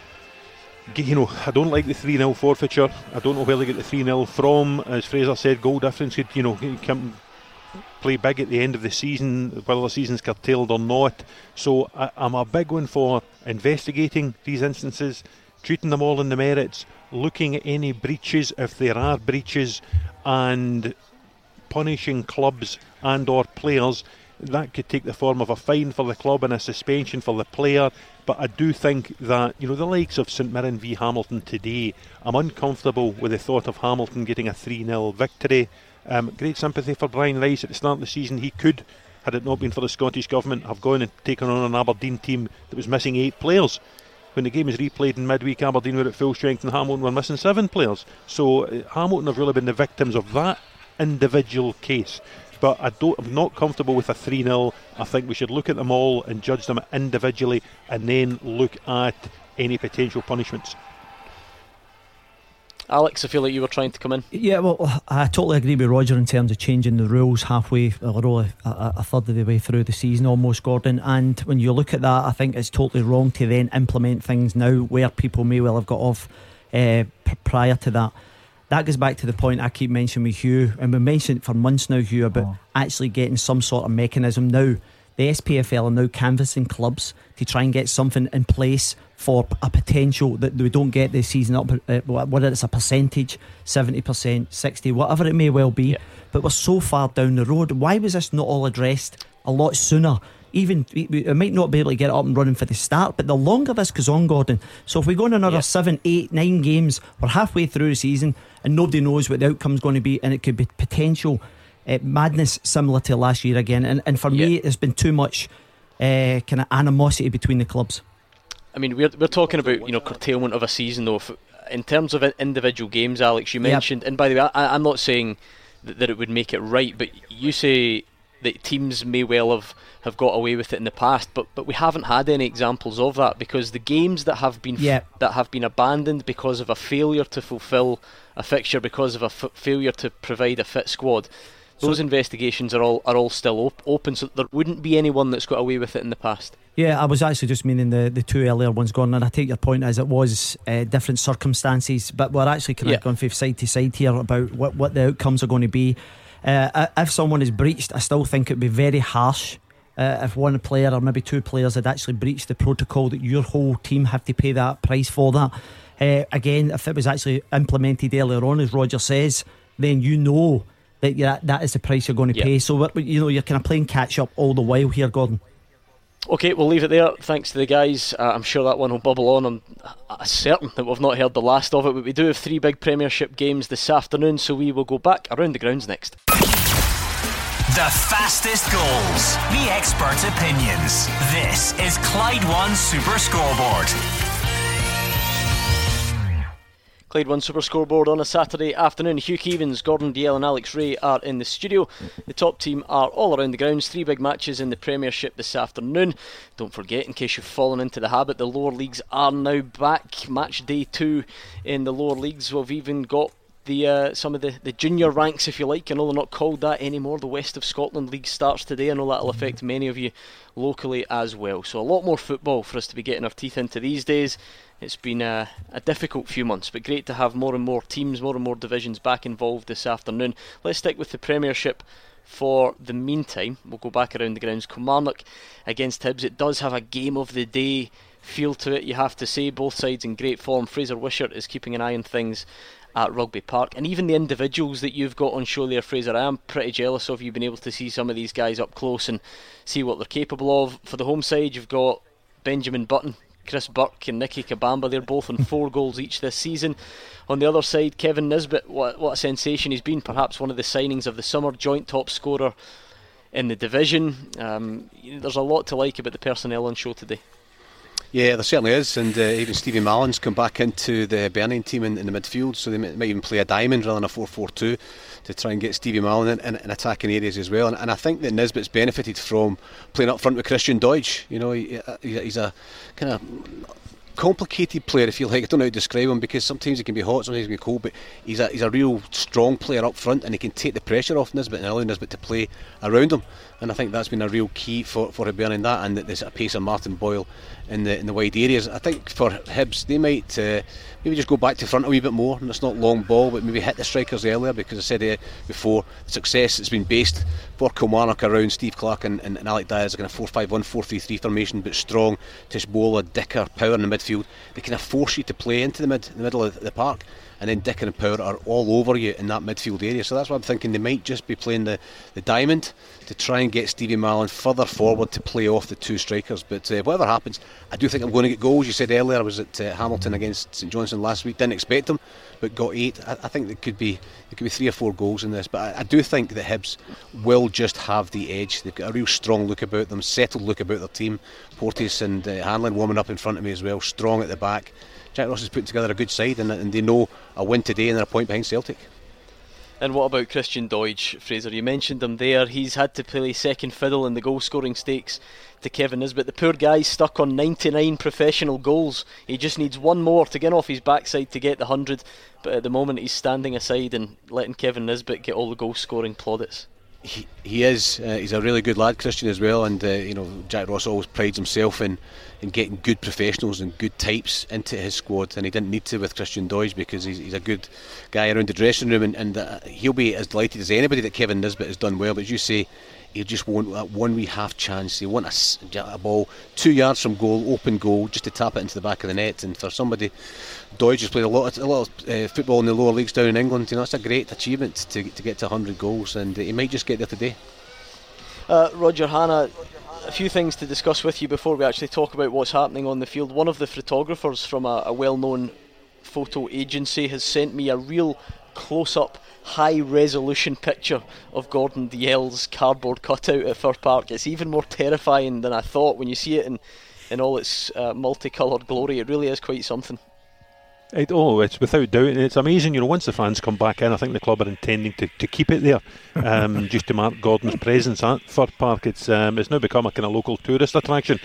I don't like the 3-0 forfeiture. I don't know where they get the 3-0 from. As Fraser said, goal difference could, come play big at the end of the season, whether the season's curtailed or not. So I'm a big one for investigating these instances, treating them all in the merits, looking at any breaches if there are breaches, and punishing clubs and or players. That could take the form of a fine for the club and a suspension for the player. But I do think that, the likes of St Mirren v Hamilton today, I'm uncomfortable with the thought of Hamilton getting a 3-0 victory. Great sympathy for Brian Rice at the start of the season. He could, had it not been for the Scottish Government, have gone and taken on an Aberdeen team that was missing 8 players. When the game was replayed in midweek, Aberdeen were at full strength and Hamilton were missing 7 players. So Hamilton have really been the victims of that individual case. But I'm not comfortable with a 3-0. I think we should look at them all and judge them individually, and then look at any potential punishments. Alex, I feel like you were trying to come in. Yeah, well, I totally agree with Roger in terms of changing the rules halfway, or a third of the way through the season almost, Gordon. And when you look at that, I think it's totally wrong to then implement things now where people may well have got off prior to that. That goes back to the point I keep mentioning with Hugh, and we mentioned it for months now, Hugh, about actually getting some sort of mechanism now. The SPFL are now canvassing clubs to try and get something in place for a potential that we don't get this season up, whether it's a percentage, 70%, 60%, whatever it may well be. But we're so far down the road. Why was this not all addressed a lot sooner? Even we might not be able to get it up and running for the start, but the longer this goes on, Gordon, so if we go on another 7, 8, 9 games, we're halfway through the season and nobody knows what the outcome's going to be, and it could be potential madness similar to last year again. And for me, there's been too much kind of animosity between the clubs. I mean, we're talking about curtailment of a season though. In terms of individual games, Alex, you mentioned, and by the way, I'm not saying that it would make it right, but you say that teams may well have got away with it in the past, but we haven't had any examples of that, because the games that have been abandoned because of a failure to fulfil a fixture, because of a failure to provide a fit squad, those investigations are all still open, so there wouldn't be anyone that's got away with it in the past. Yeah, I was actually just meaning the 2 earlier ones, Gordon, and I take your point as it was different circumstances, but we're actually kind of going from side to side here about what the outcomes are going to be. If someone is breached, I still think it would be very harsh if one player or maybe 2 players had actually breached the protocol, that your whole team have to pay that price for that. Again, if it was actually implemented earlier on, as Roger says, then that is the price you're going to pay. So you're kind of playing catch up all the while here, Gordon. Okay, we'll leave it there. Thanks to the guys. I'm sure that one will bubble on. I'm certain that we've not heard the last of it, but we do have 3 big Premiership games this afternoon, so we will go back around the grounds next. The fastest goals, the expert opinions. This is Clyde One Super Scoreboard. Clyde One Super Scoreboard on a Saturday afternoon. Hugh Keevins, Gordon Dalziel and Alex Rae are in the studio. The top team are all around the grounds. 3 big matches in the Premiership this afternoon. Don't forget, in case you've fallen into the habit, the lower leagues are now back. Match day 2 in the lower leagues. We've even got some of the junior ranks, if you like. I know they're not called that anymore. The West of Scotland League starts today. I know that'll affect many of you locally as well. So a lot more football for us to be getting our teeth into these days. It's been a difficult few months, but great to have more and more teams, more and more divisions back involved this afternoon. Let's stick with the Premiership for the meantime. We'll go back around the grounds. Kilmarnock against Hibs. It does have a game of the day feel to it, you have to say. Both sides in great form. Fraser Wishart is keeping an eye on things at Rugby Park, and even the individuals that you've got on show there, Fraser, I am pretty jealous of you being able to see some of these guys up close and see what they're capable of. For the home side, you've got Benjamin Button, Chris Burke and Nicky Kabamba. They're both on 4 goals each this season. On the other side, Kevin Nisbet, what a sensation he's been, perhaps one of the signings of the summer, joint top scorer in the division. There's a lot to like about the personnel on show today. Yeah, there certainly is, and even Stevie Mallon's come back into the Hibernian team in the midfield, so they might even play a diamond rather than a 4-4-2 to try and get Stevie Mallon in attacking areas as well. And I think that Nisbet's benefited from playing up front with Christian Deutsch. You know, he's a kind of complicated player, if you like. I don't know how to describe him, because sometimes he can be hot, sometimes he can be cold, but he's a real strong player up front, and he can take the pressure off Nisbet and allow Nisbet to play around him. And I think that's been a real key for Hibernian, that, and that there's a pace of Martin Boyle in the wide areas. I think for Hibs, they might maybe just go back to front a wee bit more, and it's not long ball, but maybe hit the strikers earlier, because I said before, the success has been based for Kilmarnock around Steve Clarke and Alec Dyer as a kind of 4-5-1, 4-3-3 formation, but strong. Tishbola, Dicker, Power in the midfield. They kind of force you to play into the middle of the park, and then Dicker and Power are all over you in that midfield area. So that's why I'm thinking they might just be playing the diamond to try and get Stevie Mallon further forward to play off the two strikers. But whatever happens, I do think I'm going to get goals. You said earlier I was at Hamilton against St Johnstone last week, didn't expect them, but got 8. I think there could be 3 or 4 goals in this, but I do think that Hibs will just have the edge. They've got a real strong look about them, settled look about their team. Porteous and Hanlon warming up in front of me as well, strong at the back. Jack Ross has put together a good side, and they know a win today and they're a point behind Celtic. And what about Christian Deutsch, Fraser? You mentioned him there. He's had to play second fiddle in the goal scoring stakes to Kevin Nisbet. The poor guy's stuck on 99 professional goals. He just needs one more to get off his backside to get the 100, but at the moment he's standing aside and letting Kevin Nisbet get all the goal scoring plaudits. He is. He's a really good lad, Christian, as well, and Jack Ross always prides himself in getting good professionals and good types into his squad, and he didn't need to with Christian Deutsch, because he's a good guy around the dressing room, and he'll be as delighted as anybody that Kevin Nisbet has done well. But as you say, he just want that one wee half chance. He want a ball 2 yards from goal, open goal, just to tap it into the back of the net. And for somebody, Deutsch has played a lot of football in the lower leagues down in England. That's a great achievement to get to 100 goals, and he might just get there today. Roger Hannah, a few things to discuss with you before we actually talk about what's happening on the field. One of the photographers from a well-known photo agency has sent me a real close-up, high-resolution picture of Gordon Dalziel's cardboard cutout at Fir Park. It's even more terrifying than I thought when you see it in all its multicoloured glory. It really is quite something. It's without doubt, and it's amazing. Once the fans come back in, I think the club are intending to keep it there, just to mark Gordon's presence at Fir Park. It's now become a kind of local tourist attraction,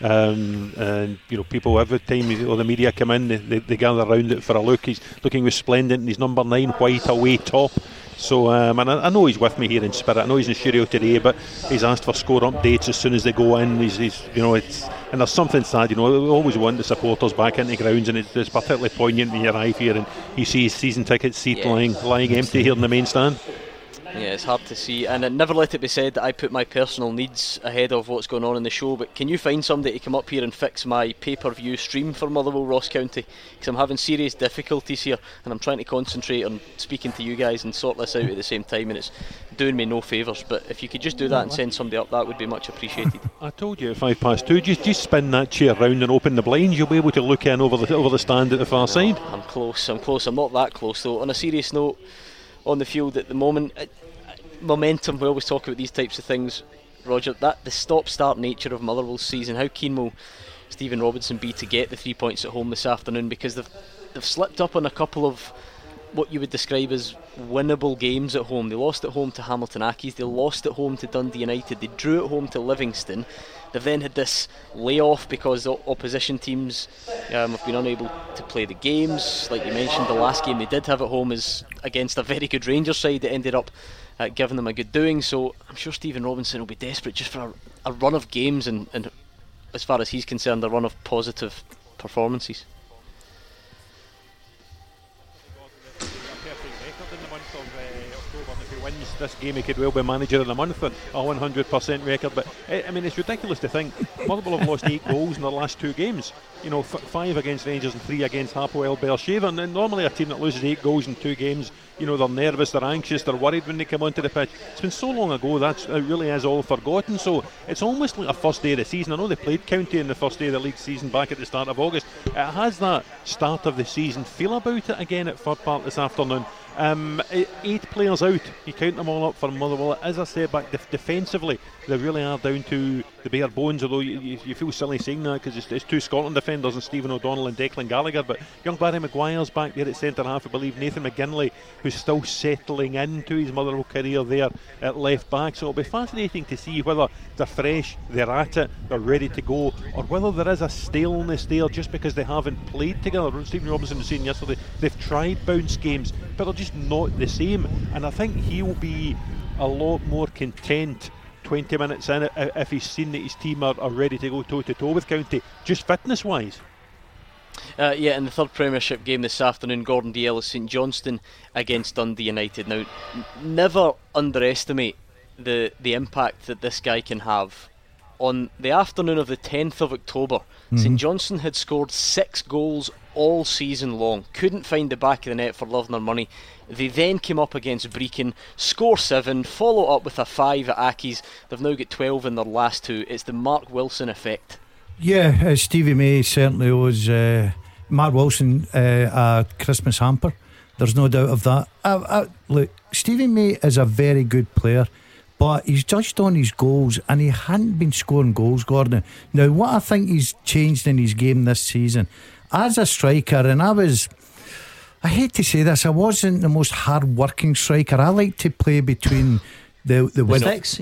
and people every time all the media come in, they gather around it for a look. He's looking resplendent in his number 9 white away top. So and I know he's with me here in spirit. I know he's in Shurio today, but he's asked for score updates as soon as they go in. He's and there's something sad. We always want the supporters back into grounds, and it's particularly poignant when you arrive here and you see his season ticket seat lying empty here in the main stand. Yeah, it's hard to see, and never let it be said that I put my personal needs ahead of what's going on in the show, but can you find somebody to come up here and fix my pay-per-view stream for Motherwell Ross County? Because I'm having serious difficulties here, and I'm trying to concentrate on speaking to you guys and sort this out at the same time, and it's doing me no favours. But if you could just do that and send somebody up, that would be much appreciated. I told you at 2:05, just spin that chair round and open the blinds, you'll be able to look in over the stand at the far side. I'm close, I'm not that close though. On a serious note, on the field at the moment, momentum, we always talk about these types of things, Roger, that the stop-start nature of Motherwell's season, how keen will Stephen Robinson be to get the 3 points at home this afternoon, because they've slipped up on a couple of what you would describe as winnable games at home. They lost at home to Hamilton Accies, they lost at home to Dundee United, they drew at home to Livingston. They've then had this layoff because the opposition teams have been unable to play the games. Like you mentioned, the last game they did have at home is against a very good Rangers side that ended up giving them a good doing. So I'm sure Stephen Robinson will be desperate just for a run of games and as far as he's concerned, a run of positive performances. Wins this game, he could well be manager of the month, a 100% record. But I mean, it's ridiculous to think Motherwell have lost 8 goals in their last 2 games. 5 against Rangers and 3 against Hapoel Beersheva. And normally a team that loses 8 goals in 2 games, they're nervous, they're anxious, they're worried when they come onto the pitch. It's been so long ago, it really is all forgotten. So it's almost like a first day of the season. I know they played County in the first day of the league season back at the start of August. It has that start of the season feel about it again at Fir Park this afternoon. 8 players out, you count them all up for Motherwell. As I said back, defensively they really are down to the bare bones, although you feel silly saying that because it's 2 Scotland defenders and Stephen O'Donnell and Declan Gallagher, but young Barry Maguire's back there at centre half. I believe Nathan McGinley, who's still settling into his Motherwell career there at left back, so it'll be fascinating to see whether they're fresh, they're at it, they're ready to go, or whether there is a staleness there just because they haven't played together. Stephen Robinson was saying yesterday they've tried bounce games but they're just not the same, and I think he'll be a lot more content 20 minutes in if he's seen that his team are ready to go toe to toe with County, just fitness wise. In the third Premiership game this afternoon, Gordon Dalziel is St Johnstone against Dundee United. Now, never underestimate the impact that this guy can have. On the afternoon of the 10th of October, St Johnstone had scored 6 goals all season long, couldn't find the back of the net for love nor money. They then came up against Brecon, score 7, follow up with a 5 at Accies. They've now got 12 in their last 2. It's the Mark Wilson effect. Yeah, Stevie May certainly was Mark Wilson a Christmas hamper. There's no doubt of that. Look, Stevie May is a very good player, but he's judged on his goals and he hadn't been scoring goals, Gordon. Now what I think he's changed in his game this season as a striker, and I hate to say this, I wasn't the most hard working striker. I like to play between the sticks,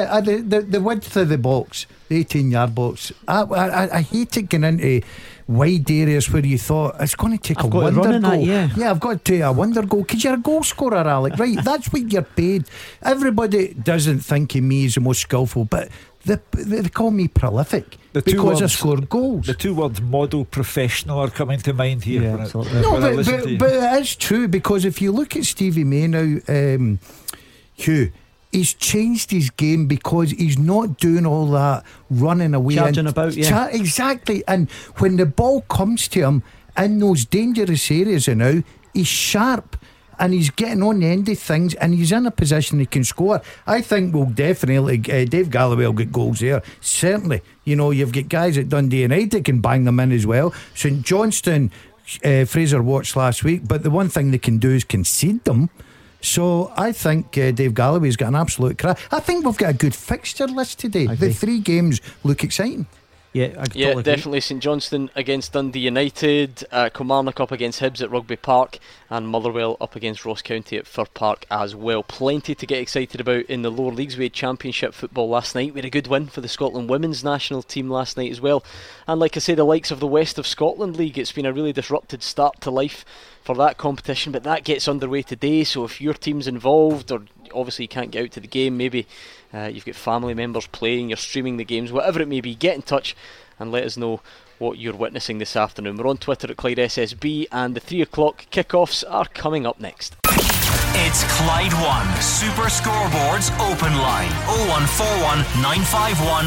the width of the box, the 18-yard box. I hate it getting into wide areas where you thought it's going to take a wonder goal. I've got to take a wonder goal because you're a goal scorer, Alec. Right, that's what you're paid. Everybody doesn't think of me as the most skillful, but they call me prolific because I score goals. The 2 words model professional are coming to mind here. Yeah, absolutely. No, but it is true, because if you look at Stevie May now, Hugh, he's changed his game because he's not doing all that running away, charging about. Exactly. And when the ball comes to him in those dangerous areas now, he's sharp and he's getting on the end of things and he's in a position he can score. I think we'll definitely Dave Galloway will get goals there, certainly. You know, you've got guys at Dundee United that can bang them in as well. St Johnstone, Fraser watched last week, but the one thing they can do is concede them. So I think Dave Galloway's got an absolute crack. I think we've got a good fixture list today. The 3 games look exciting. Yeah, definitely. St Johnstone against Dundee United, Kilmarnock up against Hibs at Rugby Park, and Motherwell up against Ross County at Fir Park as well. Plenty to get excited about in the lower leagues. We had Championship football last night. We had a good win for the Scotland women's national team last night as well. And like I say, the likes of the West of Scotland League, it's been a really disrupted start to life for that competition, but that gets underway today. So if your team's involved, or obviously you can't get out to the game, maybe you've got family members playing, you're streaming the games, whatever it may be, get in touch and let us know what you're witnessing this afternoon. We're on Twitter at Clyde SSB, and the 3 o'clock kickoffs are coming up next. It's Clyde One Super Scoreboards Open Line 0141 951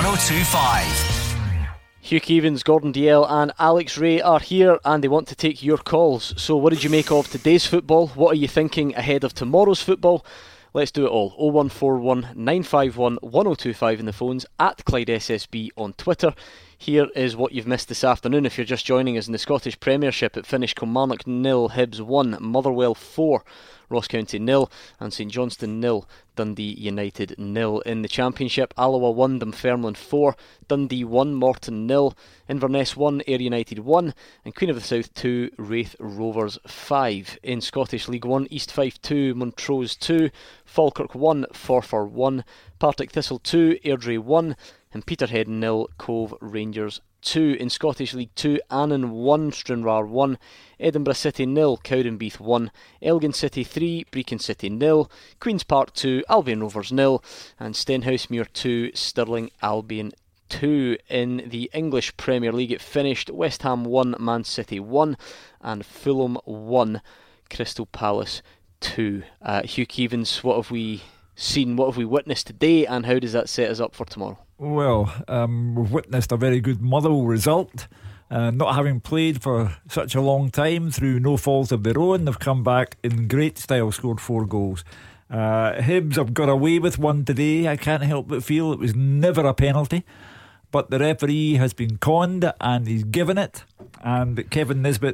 1025. Hugh Keevins, Gordon Dalziel and Alex Ray are here, and they want to take your calls. So what did you make of today's football? What are you thinking ahead of tomorrow's football? Let's do it all. 0141 951 1025 in the phones, at Clyde SSB on Twitter. Here is what you've missed this afternoon if you're just joining us. In the Scottish Premiership, it finished Kilmarnock 0, Hibs 1, Motherwell 4, Ross County 0, and St Johnstone 0, Dundee United 0. In the Championship, Alloa 1, Dunfermline 4, Dundee 1, Morton 0, Inverness 1, Ayr United 1, and Queen of the South 2, Raith Rovers 5. In Scottish League 1, East Fife 2, Montrose 2, Falkirk 1, Forfar 1, Partick Thistle 2, Airdrie 1, and Peterhead 0, Cove Rangers 2. In Scottish League 2, Annan 1, Stranraer 1, Edinburgh City 0, Cowdenbeath 1, Elgin City 3, Brecon City 0, Queen's Park 2, Albion Rovers 0, and Stenhousemuir 2, Stirling Albion 2. In the English Premier League, it finished West Ham 1, Man City 1, and Fulham 1, Crystal Palace 2. Hugh Keevins, what have we seen, what have we witnessed today, and how does that set us up for tomorrow? Well, we've witnessed a very good Motherwell result. Not having played for such a long time through no fault of their own, they've come back in great style, scored 4 goals. Hibs have got away with one today. I can't help but feel it was never a penalty, but the referee has been conned and he's given it, and Kevin Nisbet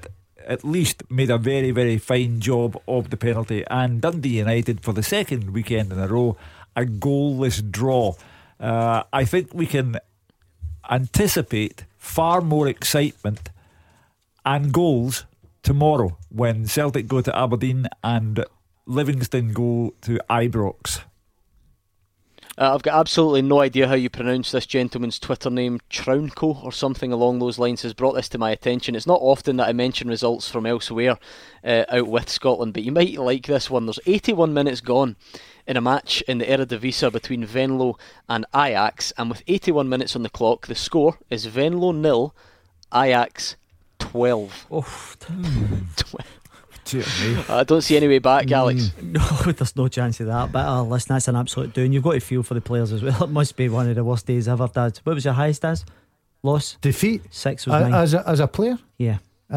at least made a very, very fine job of the penalty. And Dundee United, for the second weekend in a row, a goalless draw. I think we can anticipate far more excitement and goals tomorrow when Celtic go to Aberdeen and Livingston go to Ibrox. I've got absolutely no idea how you pronounce this gentleman's Twitter name. Trounco or something along those lines has brought this to my attention. It's not often that I mention results from elsewhere out with Scotland, but you might like this one. There's 81 minutes gone in a match in the Eredivisie between Venlo and Ajax, and with 81 minutes on the clock, the score is Venlo 0, Ajax 12. Oh, 12. I don't see any way back, Alex. No, there's no chance of that. But listen, that's an absolute doom. You've got to feel for the players as well. It must be one of the worst days ever, Dad. What was your highest, Dad? Loss? Defeat? 6 was 9. As a player? Yeah.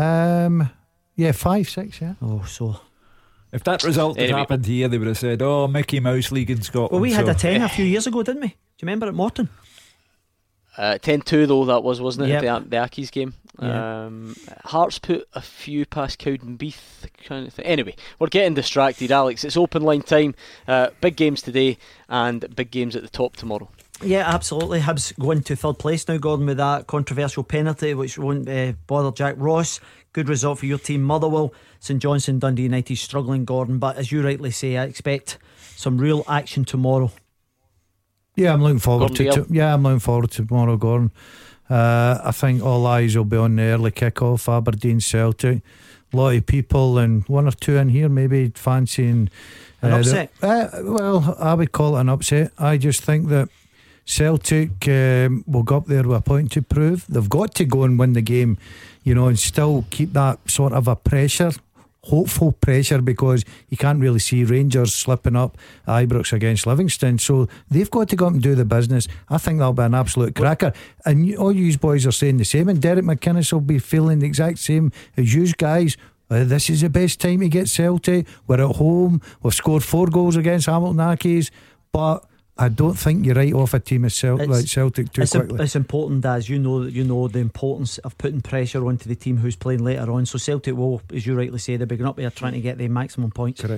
5, 6, yeah. Oh, so if that result had happened here, they would have said, "Oh, Mickey Mouse League in Scotland." Well, we had a 10 a few years ago, didn't we? Do you remember at Morton? 10-2 though, that was, wasn't it? Yep. The Accies game. Yeah. Hearts put a few past Cowdenbeath kind of thing. Anyway, we're getting distracted, Alex. It's open line time. Big games today and big games at the top tomorrow. Yeah, absolutely. Hibs going to third place now, Gordon, with that controversial penalty which won't bother Jack Ross. Good result for your team. Motherwell, St Johnstone, Dundee United struggling, Gordon, but as you rightly say, I expect some real action tomorrow. Yeah, I'm looking forward I'm looking forward to tomorrow, Gordon. I think all eyes will be on the early kick-off, Aberdeen Celtic. A lot of people, and one or two in here maybe fancying an upset. Well, I would call it an upset. I just think that Celtic will go up there with a point to prove. They've got to go and win the game, and still keep that sort of a pressure, hopeful pressure, because you can't really see Rangers slipping up Ibrox against Livingston, so they've got to go up and do the business. I think that'll be an absolute cracker, and all you boys are saying the same, and Derek McInnes will be feeling the exact same as you guys. This is the best time to get Celtic. We're at home, we've scored 4 goals against Hamilton Accies, but I don't think you write off a team like Celtic too quickly. It's important, as you know the importance of putting pressure onto the team who's playing later on. So Celtic will, as you rightly say, they're big up there trying to get the maximum points. Correct.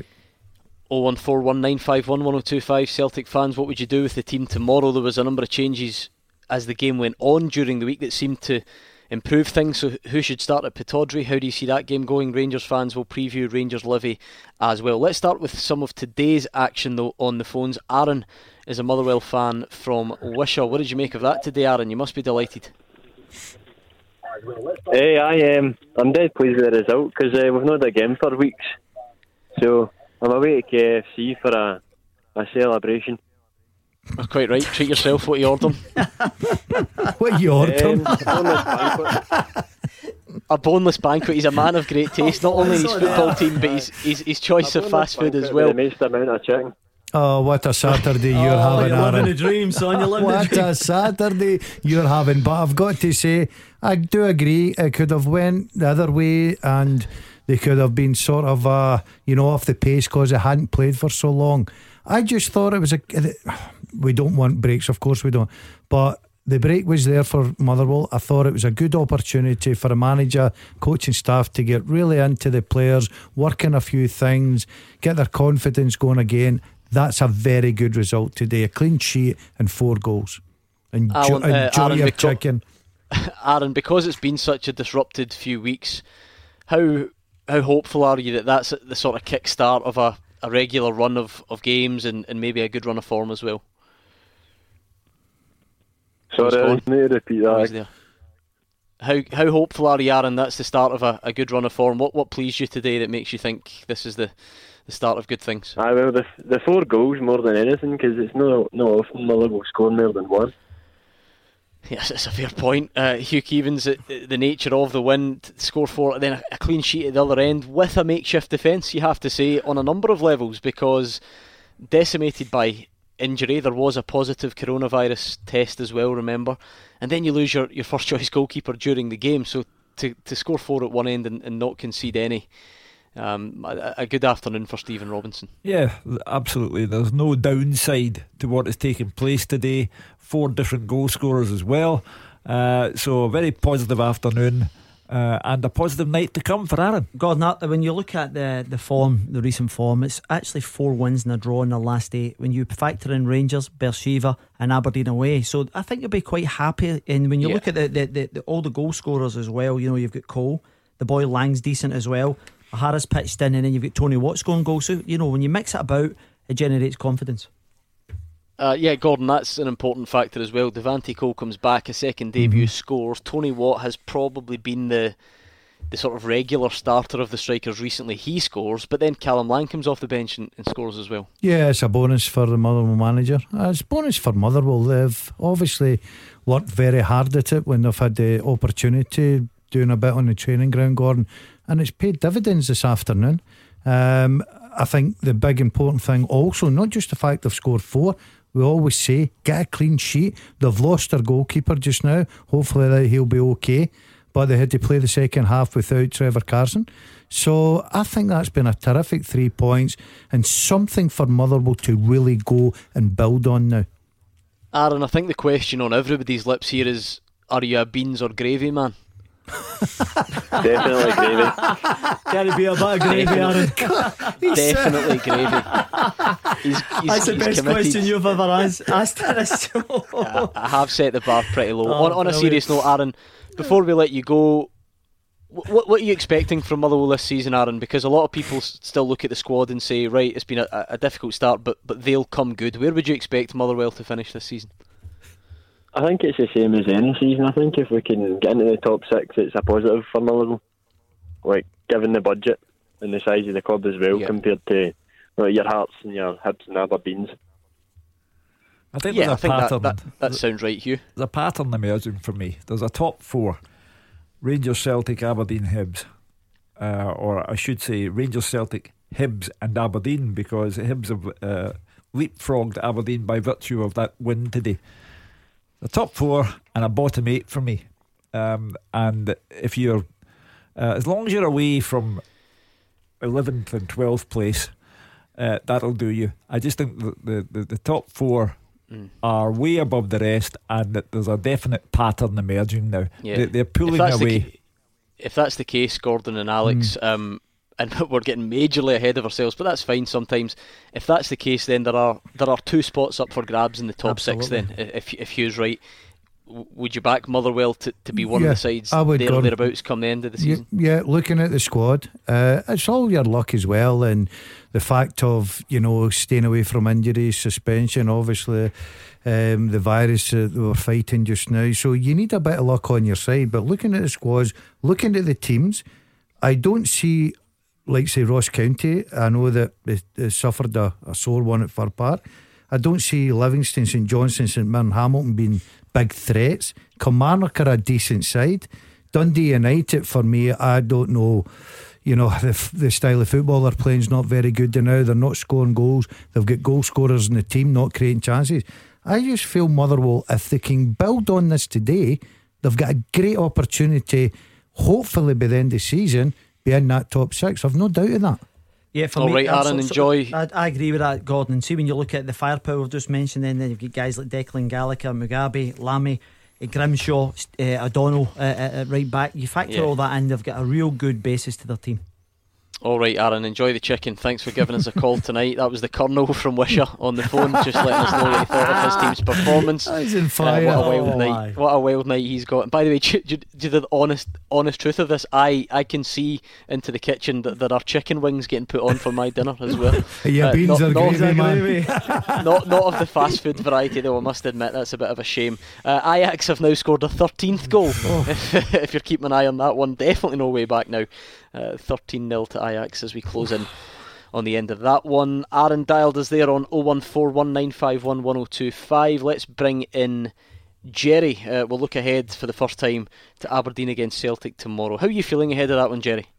01419511025. Celtic fans, what would you do with the team tomorrow? There was a number of changes as the game went on during the week that seemed to improve things. So who should start at Pittodrie? How do you see that game going? Rangers fans will preview Rangers Livy as well. Let's start with some of today's action though on the phones. Aaron is a Motherwell fan from Wishaw. What did you make of that today, Aaron? You must be delighted. Hey, I'm dead pleased with the result because we've not had a game for weeks, so I'm away to KFC for a celebration. That's quite right. Treat yourself. What are you ordering? What are you ordering? A boneless banquet. He's a man of great taste, not only in his football team but his choice of fast food as well. The most amount of chicken. Oh, what a Saturday you're having, Aaron. Living the dream, son. You're living what the dream. a Saturday you're having. But I've got to say, I do agree, it could have went the other way, and they could have been sort of off the pace because they hadn't played for so long. I just thought it was we don't want breaks, of course we don't, but the break was there for Motherwell. I thought it was a good opportunity for a manager, coaching staff to get really into the players, work on a few things, get their confidence going again. That's a very good result today. A clean sheet and 4 goals. Enjoy your chicken. Aaron, because it's been such a disrupted few weeks, how hopeful are you that that's the sort of kick-start of a regular run of games and maybe a good run of form as well? Sorry, I need to repeat that. How hopeful are you, Aaron, that's the start of a good run of form? What pleased you today that makes you think this is the start of good things? Well, the 4 goals more than anything, because it's not often Motherwell score more than 1. Yes, it's a fair point. Hugh Keevins, the nature of the win, score 4 and then a clean sheet at the other end with a makeshift defence, you have to say, on a number of levels, because decimated by injury. There was a positive coronavirus test as well, remember, and then you lose your first choice goalkeeper during the game, so to score 4 at one end and not concede any, a good afternoon for Stephen Robinson. Yeah, absolutely. There's no downside to what has taken place today. 4 different goal scorers as well, so a very positive afternoon. and a positive night to come for Aaron. Gordon, when you look at the form, the recent form, it's actually 4 wins and a draw in the last 8 when you factor in Rangers, Beersheva and Aberdeen away. So I think you'll be quite happy. And when you look at the all the goal scorers as well, you know, you've got Cole, the boy Lang's decent as well, Harris pitched in, and then you've got Tony Watt scoring goals. So, you know, when you mix it about, it generates confidence. Gordon, that's an important factor as well. Devante Cole comes back, a second debut, scores. Tony Watt has probably been the sort of regular starter of the strikers recently. He scores, but then Callum Lang comes off the bench and scores as well. Yeah, it's a bonus for the Motherwell manager. It's a bonus for Motherwell. They've obviously worked very hard at it when they've had the opportunity, doing a bit on the training ground, Gordon, and it's paid dividends this afternoon. I think the big important thing also, not just the fact they've scored 4, we always say get a clean sheet. They've lost their goalkeeper just now. Hopefully he'll be okay, but they had to play the second half without Trevor Carson. So I think that's been a terrific 3 points and something for Motherwell to really go and build on now. Aaron, I think the question on everybody's lips here is, are you a beans or gravy man? Definitely gravy. Can it be a bit of gravy, Aaron? Definitely gravy. That's the best committed. question you've ever asked in this show. I have set the bar pretty low. On a serious note, Aaron, before we let you go, what are you expecting from Motherwell this season, Aaron? Because a lot of people still look at the squad and say, right, it's been a difficult start, but they'll come good. Where would you expect Motherwell to finish this season? I think it's the same as any season. I think if we can get into the top 6, it's a positive for Motherwell. Like, given the budget and the size of the club as well, compared to your Hearts and your Hibs and Aberdeens. I think there's a pattern. That sounds right, Hugh. There's a pattern emerging for me. There's a top 4: Rangers, Celtic, Aberdeen, Hibs. Or I should say Rangers, Celtic, Hibs and Aberdeen, because Hibs have leapfrogged Aberdeen by virtue of that win today. The top 4 and a bottom 8 for me. And if you're as long as you're away from 11th and 12th place, that'll do you. I just think the top 4 are way above the rest, and that there's a definite pattern emerging now. They're pulling away. If that's the case, Gordon and Alex, and we're getting majorly ahead of ourselves, but that's fine sometimes. If that's the case, then there are 2 spots up for grabs in the top 6 then, if Hugh's right. Would you back Motherwell to be one of the sides there or thereabouts come the end of the season? Yeah, looking at the squad, it's all your luck as well, and the fact of, you know, staying away from injuries, suspension, obviously the virus that we're fighting just now, so you need a bit of luck on your side. But looking at the squads, looking at the teams, I don't see, like say Ross County, I know that they suffered a sore one at Fir Park. I don't see Livingston, St Johnstone, St Mirren, Hamilton being big threats. Kilmarnock are a decent side. Dundee United, for me, I don't know, you know, the style of football they're playing is not very good now. They're not scoring goals. They've got goal scorers in the team not creating chances. I just feel Motherwell, if they can build on this today, they've got a great opportunity, hopefully by the end of the season, be in that top 6. I've no doubt of that. Yeah, for all me, right, Aaron, enjoy. I agree with that, Gordon. And see, when you look at the firepower we've just mentioned, then you've got guys like Declan Gallagher, Mugabe, Lamy, Grimshaw, O'Donnell right back. You factor all that in, they've got a real good basis to their team. All right, Aaron, enjoy the chicken. Thanks for giving us a call tonight. That was the Colonel from Wisher on the phone, just letting us know what he thought of his team's performance. He's in fire. What a wild night! What a wild night he's got. And by the way, the honest truth of this, I can see into the kitchen that there are chicken wings getting put on for my dinner as well. Yeah, beans are gravy, man. Not of the fast food variety, though. I must admit that's a bit of a shame. Ajax have now scored a 13th goal. If you're keeping an eye on that one, definitely no way back now. 13-0 to Ajax as we close in on the end of that one. Aaron dialed us there on 01419511025. Let's bring in Jerry. We'll look ahead for the first time to Aberdeen against Celtic tomorrow. How are you feeling ahead of that one, Jerry?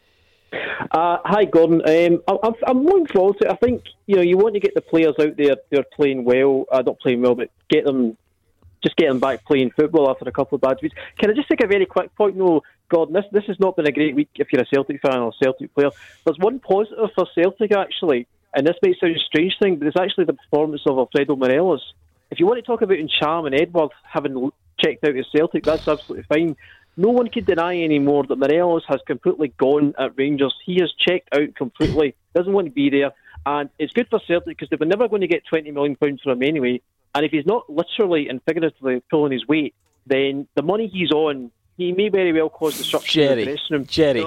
Hi, Gordon. I'm looking forward to it. I think you want to get the players out there. They're playing well. Not playing well, but get them back playing football after a couple of bad weeks. Can I just take a very quick point? No, Gordon, this has not been a great week if you're a Celtic fan or a Celtic player. There's one positive for Celtic, actually, and this might sound a strange thing, but it's actually the performance of Alfredo Morelos. If you want to talk about Charm and Edward having checked out at Celtic, that's absolutely fine. no one can deny anymore that Morelos has completely gone at Rangers. He has checked out completely, doesn't want to be there, and it's good for Celtic because they were never going to get £20 million for him anyway, and if he's not literally and figuratively pulling his weight, then the money he's on, he may very well cause disruption in the dressing room. Jerry,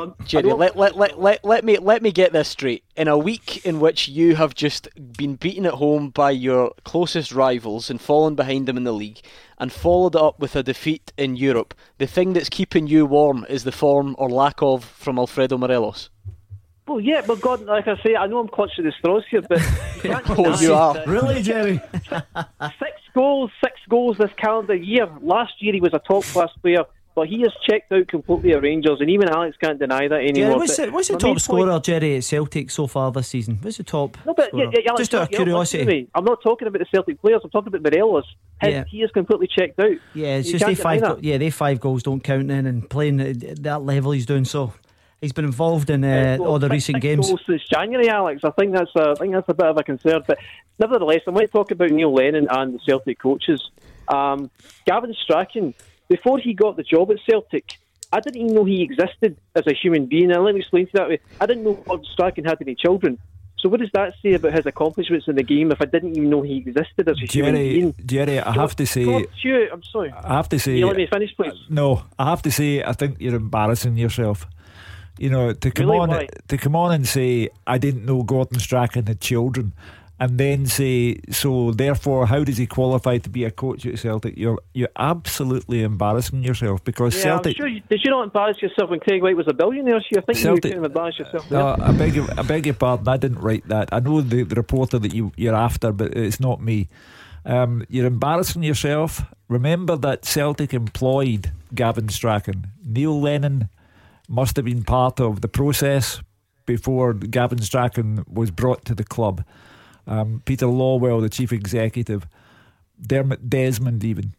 let me get this straight. In a week in which you have just been beaten at home by your closest rivals and fallen behind them in the league, and followed it up with a defeat in Europe, the thing that's keeping you warm is the form or lack of from Alfredo Morelos. Well, yeah, but God, like I say, I know I'm clutching the straws here, but you can't you are. Really, Jerry? 6 goals this calendar year. Last year he was a top-class player, but he has checked out completely at Rangers, and even Alex can't deny that anymore. Jerry, what's the top scorer, Jerry, at Celtic so far this season? What's the top scorer? Just out of curiosity. I'm not talking about the Celtic players, I'm talking about Morelos. He is completely checked out. Yeah, it's just they 5 goals don't count then, and playing at that level he's doing so. He's been involved in all the recent games. Goals since January, Alex. I think that's a bit of a concern. But nevertheless, I want to talk about Neil Lennon and the Celtic coaches. Gavin Strachan, before he got the job at Celtic, I didn't even know he existed as a human being. And let me explain to you that way. I didn't know Gordon Strachan had any children. So what does that say about his accomplishments in the game if I didn't even know he existed as a human being? Jerry, I have to say... Stuart, I'm sorry. I have to say... You let me finish, please? No, I have to say, I think you're embarrassing yourself. You know, to come on and say, I didn't know Gordon Strachan had children, and then say, so therefore, how does he qualify to be a coach at Celtic? You're absolutely embarrassing yourself, because Celtic... I'm sure, did you not embarrass yourself when Craig White was a billionaire? I think you kind of embarrassed yourself. No, I beg your pardon, I didn't write that. I know the reporter that you're after, but it's not me. You're embarrassing yourself. Remember that Celtic employed Gavin Strachan. Neil Lennon must have been part of the process before Gavin Strachan was brought to the club. Peter Lawwell, the chief executive, Dermot Desmond even.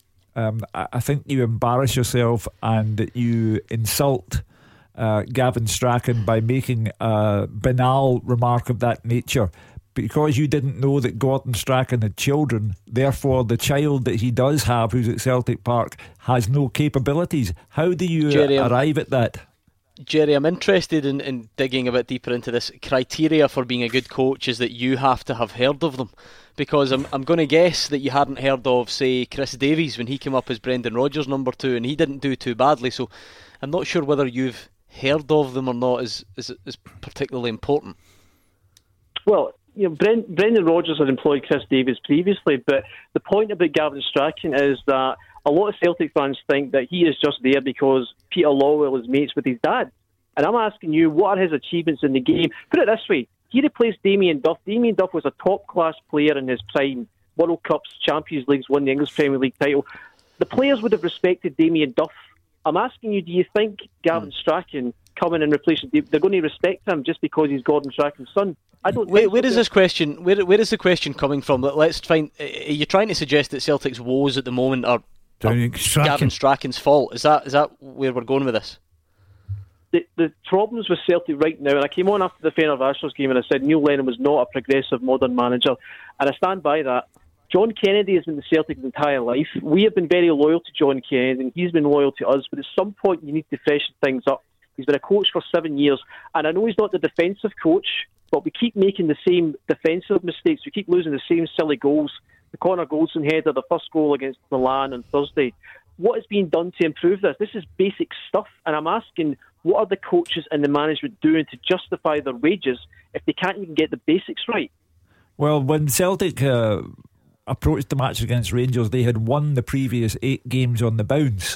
I think you embarrass yourself and you insult Gavin Strachan by making a banal remark of that nature. Because you didn't know that Gordon Strachan had children, therefore the child that he does have, who's at Celtic Park, has no capabilities. How do you arrive at that? Jerry, I'm interested in digging a bit deeper into this. Criteria for being a good coach is that you have to have heard of them, because I'm going to guess that you hadn't heard of, say, Chris Davies when he came up as Brendan Rodgers' number 2, and he didn't do too badly. So I'm not sure whether you've heard of them or not is particularly important. Well, you know, Brendan Rodgers had employed Chris Davies previously, but the point about Gavin Strachan is that a lot of Celtic fans think that he is just there because Peter Lawwell is mates with his dad. And I'm asking you, what are his achievements in the game? Put it this way, he replaced Damien Duff. Damien Duff was a top-class player in his prime. World Cups, Champions Leagues, won the English Premier League title. The players would have respected Damien Duff. I'm asking you, do you think Gavin Strachan coming and replacing they're going to respect him just because he's Gordon Strachan's son? I don't. Where is this question? Where is the question coming from? Let's find. Are you trying to suggest that Celtic's woes at the moment are Gavin Strachan's fault? Is that where we're going with this? The problems with Celtic right now, and I came on after the Fenerbahce game and I said Neil Lennon was not a progressive modern manager, and I stand by that. John Kennedy has been the Celtic his entire life. We have been very loyal to John Kennedy and he's been loyal to us, but at some point you need to freshen things up. He's been a coach for 7 years, and I know he's not the defensive coach, but we keep making the same defensive mistakes. We keep losing the same silly goals. The Connor Goldson header, the first goal against Milan on Thursday. What is being done to improve this? This is basic stuff, and I'm asking, what are the coaches and the management doing to justify their wages if they can't even get the basics right? Well, when Celtic approached the match against Rangers, they had won the previous 8 games on the bounce.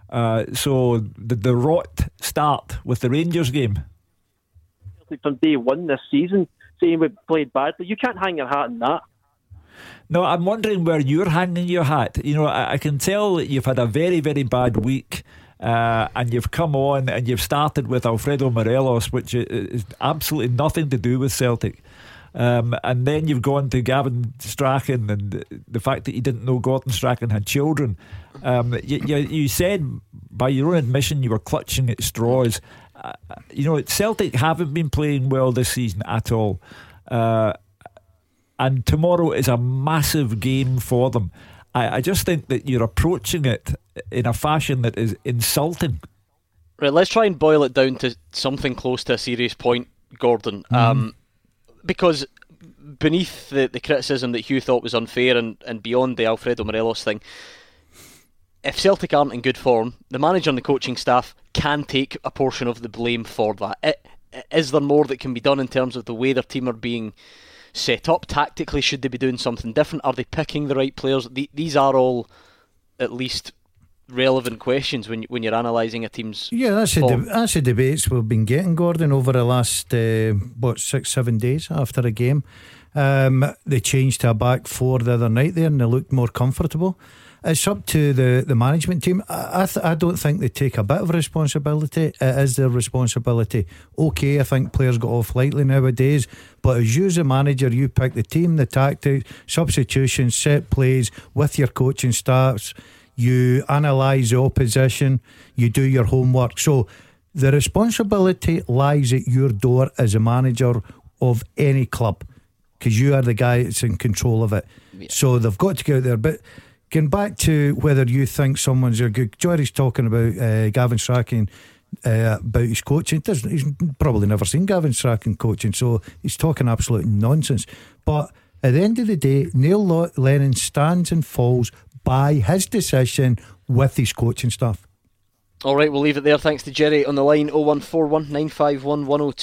So the rot start with the Rangers game. From day one this season, saying we played badly, you can't hang your hat on that. No, I'm wondering where you're hanging your hat. You know, I can tell that you've had a very, very bad week, and you've come on and you've started with Alfredo Morelos, which is absolutely nothing to do with Celtic. And then you've gone to Gavin Strachan and the fact that you didn't know Gordon Strachan had children. You said, by your own admission, you were clutching at straws. You know, Celtic haven't been playing well this season at all. And tomorrow is a massive game for them. I just think that you're approaching it in a fashion that is insulting Right, let's try and boil it down to something close to a serious point, Gordon. Because beneath the criticism that Hugh thought was unfair and beyond the Alfredo Morelos thing, if Celtic aren't in good form, the manager and the coaching staff can take a portion of the blame for that. Is there more that can be done in terms of the way their team are being set up tactically? Should they be doing something different? Are they picking the right players? These are all at least relevant questions when you're analysing a team's that's the debates we've been getting, Gordon, over the last 6-7 days after a game. They changed to a back four the other night there and they looked more comfortable. It's up to the management team. I don't think they take a bit of responsibility. It is their responsibility. Okay, I think players got off lightly nowadays, but as you as a manager, you pick the team, the tactics, substitutions, set plays with your coaching staffs. You analyse the opposition, you do your homework. So the responsibility lies at your door as a manager of any club, because you are the guy that's in control of it. So they've got to go out there. But getting back to whether you think someone's a good, Jory's talking about Gavin Strachan about his coaching. He's probably never seen Gavin Strachan coaching, so he's talking absolute nonsense. But at the end of the day, Neil Lennon stands and falls by his decision with his coaching staff. Alright, we'll leave it there. Thanks to Jerry on the line. 0141 951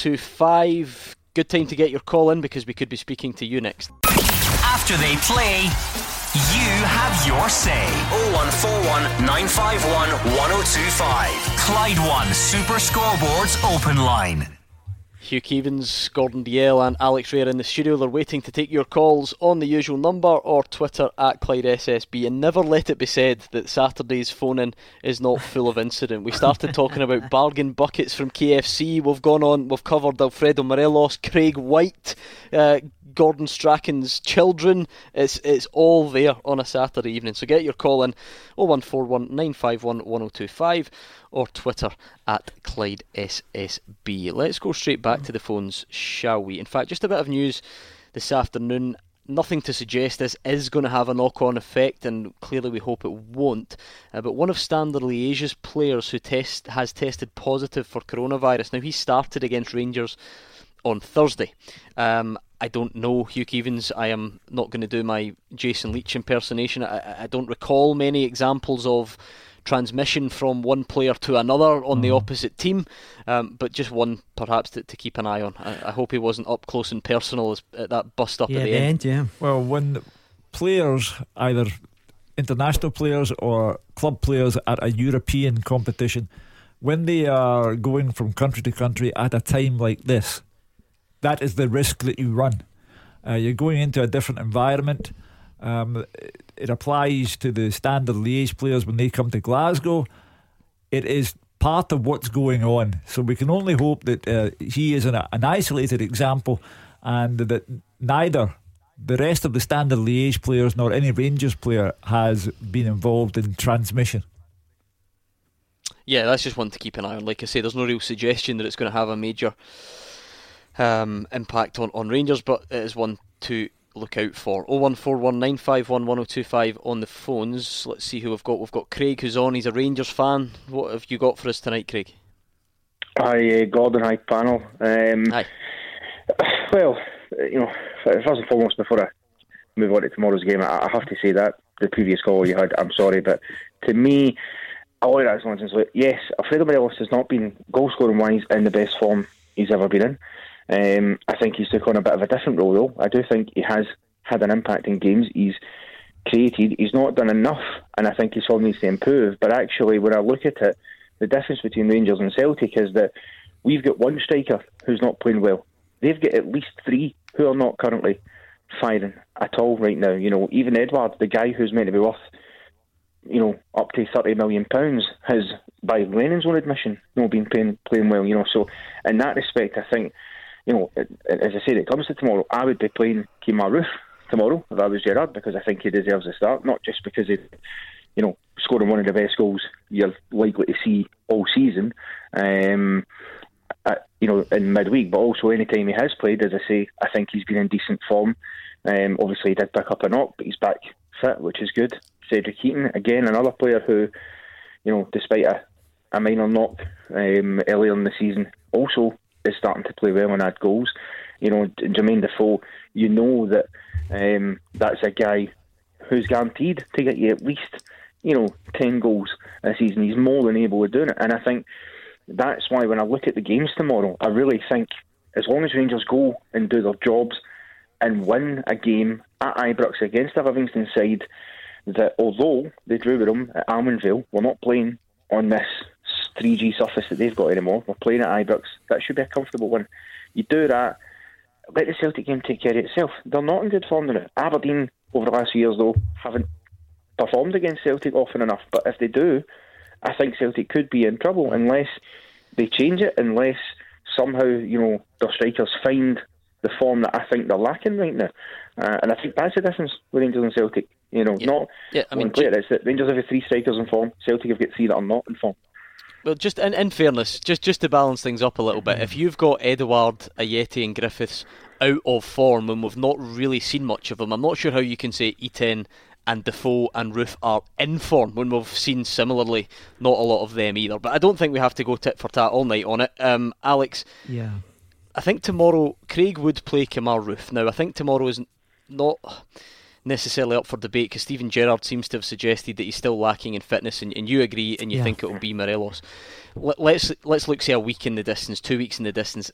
1025. Good time to get your call in because we could be speaking to you next. After they play, you have your say. 0141 951 1025. Clyde One Super Scoreboards Open Line. Hugh Keevins, Gordon Dalziel and Alex Ray are in the studio. They're waiting to take your calls on the usual number or Twitter at Clyde SSB. And never let it be said that Saturday's phone-in is not full of incident. We started talking about bargain buckets from KFC. We've covered Alfredo Morelos, Craig White, Gordon Strachan's children. It's all there on a Saturday evening. So get your call in 0141 951 1025 or Twitter at Clyde SSB. Let's go straight back to the phones, shall we? In fact, just a bit of news this afternoon. Nothing to suggest this is going to have a knock-on effect, and clearly we hope it won't. But one of Standard Liège's players who has tested positive for coronavirus. Now, he started against Rangers on Thursday. I don't know Hugh Keevins. I am not going to do my Jason Leach impersonation. I don't recall many examples of transmission from one player to another on the opposite team, but just one perhaps to keep an eye on. I hope he wasn't up close and personal at that bust up at the end. Yeah. Well, when players, either international players or club players at a European competition, when they are going from country to country at a time like this, that is the risk that you run. You're going into a different environment. It applies to the Standard Liège players when they come to Glasgow. It is part of what's going on. So we can only hope that he is an isolated example, and that neither the rest of the Standard Liège players nor any Rangers player has been involved in transmission. Yeah, that's just one to keep an eye on. Like I say, there's no real suggestion that it's going to have a major impact on Rangers, but it is one to look out for. 0141 951 1025 on the phones. Let's see who we've got. We've got Craig who's on. He's a Rangers fan. What have you got for us tonight, Craig? Hi, Gordon. Hi, panel. Hi. Well, first and foremost, before I move on to tomorrow's game, I have to say that the previous call you had, I'm sorry, but to me, all that's nonsense. Yes, Alfredo Morelos has not been goal scoring wise in the best form he's ever been in. I think he's took on a bit of a different role, though. I do think he has had an impact in games he's created. He's not done enough, and I think his form needs to improve. But actually, when I look at it, the difference between Rangers and Celtic is that we've got one striker who's not playing well. They've got at least three who are not currently firing at all right now. Even Edouard, the guy who's meant to be worth, up to £30 million, has, by Lennon's own admission, not been playing well. So in that respect, I think, as I said, it comes to tomorrow, I would be playing Kemar Roofe tomorrow if I was Gerrard, because I think he deserves a start, not just because he, scoring one of the best goals you're likely to see all season, in midweek, but also any time he has played, as I say, I think he's been in decent form. Obviously, he did pick up a knock, but he's back fit, which is good. Cedric Heaton, again, another player who, despite a a minor knock earlier in the season, also is starting to play well and add goals. You know, Jermaine Defoe, you know that that's a guy who's guaranteed to get you at least, 10 goals a season. He's more than able to do it. And I think that's why when I look at the games tomorrow, I really think as long as Rangers go and do their jobs and win a game at Ibrox against a Livingston side that, although they drew with them at Almondvale, we're not playing on this 3G surface that they've got anymore. We're playing at Ibrox. That should be a comfortable win. You do that, let the Celtic game take care of itself. They're not in good form now. Aberdeen, over the last few years, though, haven't performed against Celtic often enough. But if they do, I think Celtic could be in trouble unless they change it, unless somehow, their strikers find the form that I think they're lacking right now. And I think that's the difference with Rangers and Celtic. Not one player. It's that Rangers have 3 strikers in form, Celtic have got 3 that are not in form. Well, just in fairness, just to balance things up a little bit, if you've got Edouard, Ajeti and Griffiths out of form and we've not really seen much of them, I'm not sure how you can say Itten and Defoe and Roofe are in form when we've seen similarly not a lot of them either. But I don't think we have to go tit for tat all night on it. Alex, yeah, I think tomorrow Craig would play Kemar Roofe. Now I think tomorrow is not necessarily up for debate because Steven Gerrard seems to have suggested that he's still lacking in fitness, and you agree and you think it will be Morelos. Let's look, say, a week in the distance, 2 weeks in the distance.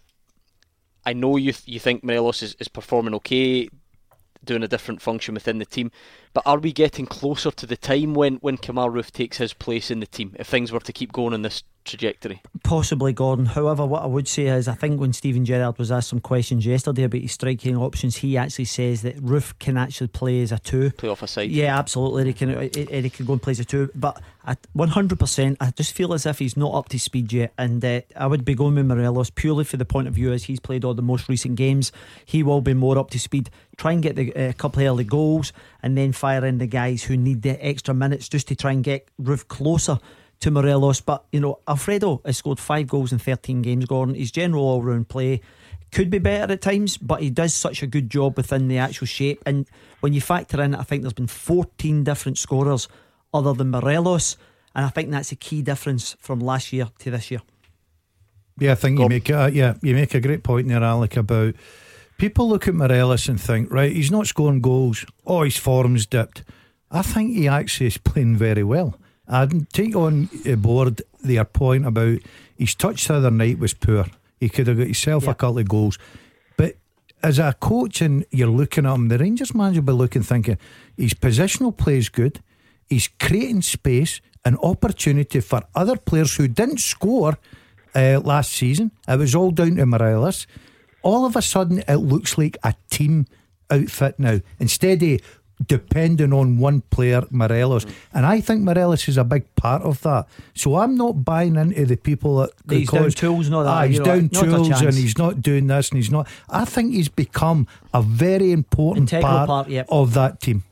I know you think Morelos is performing okay, doing a different function within the team, but are we getting closer to the time when Kemar Roofe takes his place in the team if things were to keep going in this trajectory? Possibly, Gordon. However, what I would say is I think when Steven Gerrard was asked some questions yesterday about his striking options, he actually says that Roofe can actually play as a 2, play off a side. Yeah, absolutely, he can go and play as a 2, but at 100% I just feel as if he's not up to speed yet, and I would be going with Morelos purely for the point of view as he's played all the most recent games. He will be more up to speed. Try and get a couple of early goals and then fire in the guys who need the extra minutes just to try and get Roofe closer to Morelos. But Alfredo has scored 5 goals in 13 games, Gordon. His general all-round play could be better at times, but he does such a good job within the actual shape. And when you factor in, I think there's been 14 different scorers other than Morelos, and I think that's a key difference from last year to this year. Yeah, I think you make a great point there, Alec, about people look at Morelos and think, right, he's not scoring goals, his form's dipped. I think he actually is playing very well. I'd take on board their point about his touch the other night was poor. He could have got himself a couple of goals. But as a coach and you're looking at him, the Rangers manager will be looking thinking his positional play is good, he's creating space and opportunity for other players who didn't score last season. It was all down to Morelos. All of a sudden it looks like a team outfit now, instead of depending on one player, Morelos. And I think Morelos is a big part of that. So I'm not buying into the people that he's down tools, not that. He's down tools and he's not doing this and he's not. I think he's become a very important part of that team.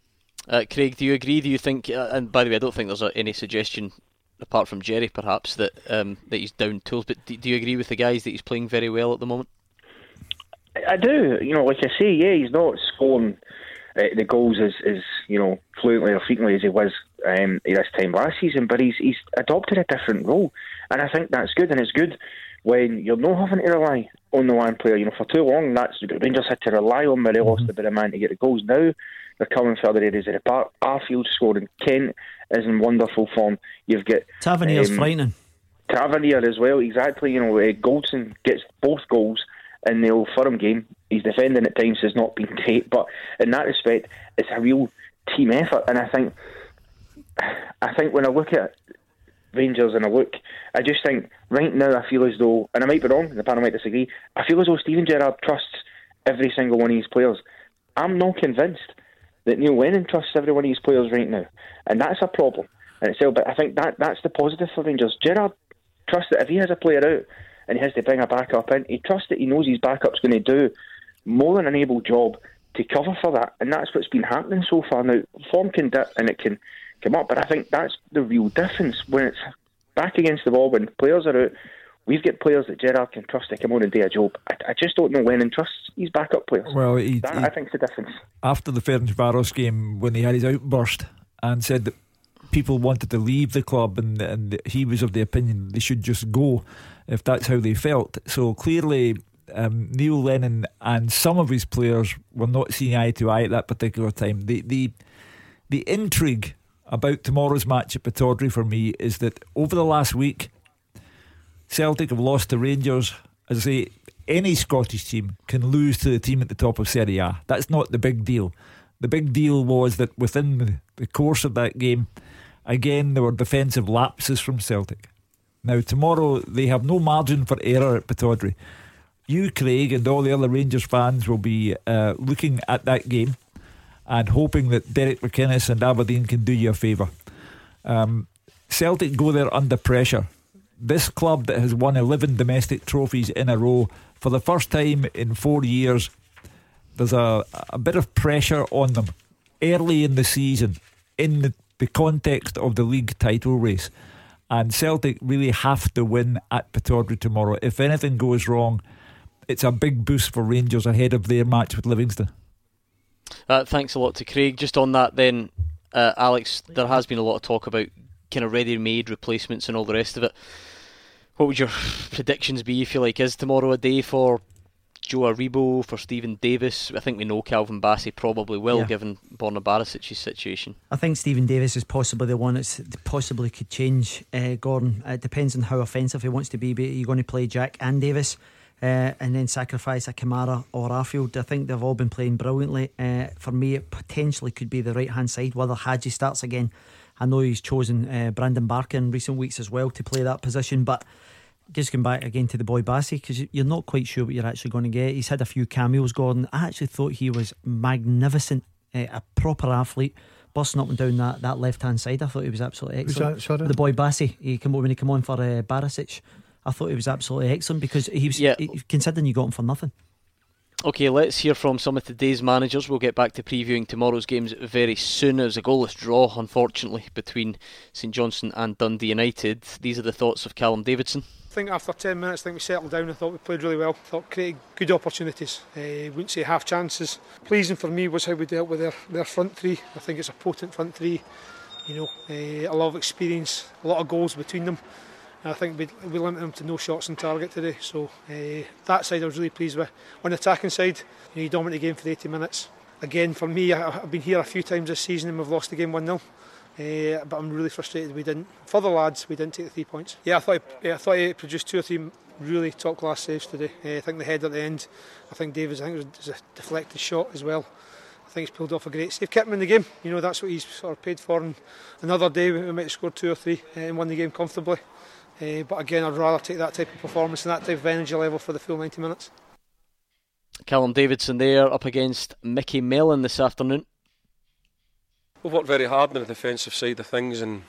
Craig, do you agree? Do you think, and by the way, I don't think there's any suggestion apart from Jerry perhaps that he's down tools, but do you agree with the guys that he's playing very well at the moment? I do. Like I say, he's not scoring the goals as fluently or frequently as he was this time last season, but he's adopted a different role, and I think that's good. And it's good when you're not having to rely on the one player. For too long, Rangers had to rely on Morelos to be the man to get the goals. Now they're coming for other areas of the park. Arfield scoring, Kent is in wonderful form. You've got Tavernier's frightening. Tavernier as well, exactly. Goldson gets both goals in the Old Firm game. His defending at times has not been great, but in that respect it's a real team effort. And I think when I look at Rangers and I just think right now I feel as though, and I might be wrong, the panel might disagree, I feel as though Steven Gerrard trusts every single one of his players. I'm not convinced that Neil Lennon trusts every one of his players right now, and that's a problem in itself. But I think that's the positive for Rangers. Gerrard trusts that if he has a player out and he has to bring a backup in, he trusts that he knows his backup's going to do more than an able job to cover for that, and that's what's been happening so far. Now, form can dip and it can come up, but I think that's the real difference when it's back against the wall, when players are out. We've got players that Gerrard can trust to come on and do a job. I just don't know when and trusts his backup players. Well, I think it's the difference. After the Ferencváros game, when he had his outburst and said that people wanted to leave the club, and he was of the opinion they should just go if that's how they felt. So clearly Neil Lennon and some of his players were not seeing eye to eye at that particular time. The intrigue about tomorrow's match at Pittodrie for me is that over the last week Celtic have lost to Rangers. As I say, any Scottish team can lose to the team at the top of Serie A. That's not the big deal. The big deal was that within the course of that game, again, there were defensive lapses from Celtic. Now tomorrow they have no margin for error at Pittodrie. You, Craig, and all the other Rangers fans will be looking at that game and hoping that Derek McInnes and Aberdeen can do you a favour. Celtic go there under pressure. This club that has won 11 domestic trophies in a row, for the first time in 4 years, there's a bit of pressure on them early in the season in the context of the league title race, and Celtic really have to win at Pittodrie tomorrow. If anything goes wrong, it's a big boost for Rangers ahead of their match with Livingston. Thanks a lot to Craig. Just on that then, Alex, there has been a lot of talk about kind of ready-made replacements and all the rest of it. What would your predictions be, you feel like? Is tomorrow a day for Joe Aribo, for Stephen Davis? I think we know Calvin Bassey probably will, given Borna Barisic's situation. I think Stephen Davis is possibly the one that possibly could change Gordon. It depends on how offensive he wants to be, but you're going to play Jack and Davis and then sacrifice a Kamara or Arfield. I think they've all been playing brilliantly. For me, it potentially could be the right hand side, whether Hadji starts again. I know he's chosen Brandon Barker in recent weeks as well to play that position, but just going back again to the boy Bassey, because you're not quite sure what you're actually going to get. He's had a few cameos, Gordon. I actually thought he was magnificent, a proper athlete, busting up and down that left hand side. I thought he was absolutely excellent. Who's that, sorry? The boy Bassey, when he came on for Barisic, I thought he was absolutely excellent, because he was considering you got him for nothing. Okay, let's hear from some of today's managers. We'll get back to previewing tomorrow's games very soon. It was a goalless draw, unfortunately, between St Johnstone and Dundee United. These are the thoughts of Callum Davidson. I think after 10 minutes, we settled down. I thought we played really well. I thought created good opportunities. Wouldn't say half chances. Pleasing for me was how we dealt with their front three. I think it's a potent front three. A lot of experience, a lot of goals between them. I think we limited them to no shots on target today, so that side I was really pleased with. On the attacking side, you dominate the game for 80 minutes. Again, for me, I've been here a few times this season and we've lost the game 1-0, but I'm really frustrated we didn't. For the lads, we didn't take the 3 points. I thought he produced 2 or 3 really top class saves today. I think the head at the end, I think it was a deflected shot as well. I think he's pulled off a great save, kept him in the game. That's what he's sort of paid for. And another day we might have scored 2 or 3 and won the game comfortably. But again, I'd rather take that type of performance and that type of energy level for the full 90 minutes. Callum Davidson there up against Mickey Mellon this afternoon. We've worked very hard on the defensive side of things, and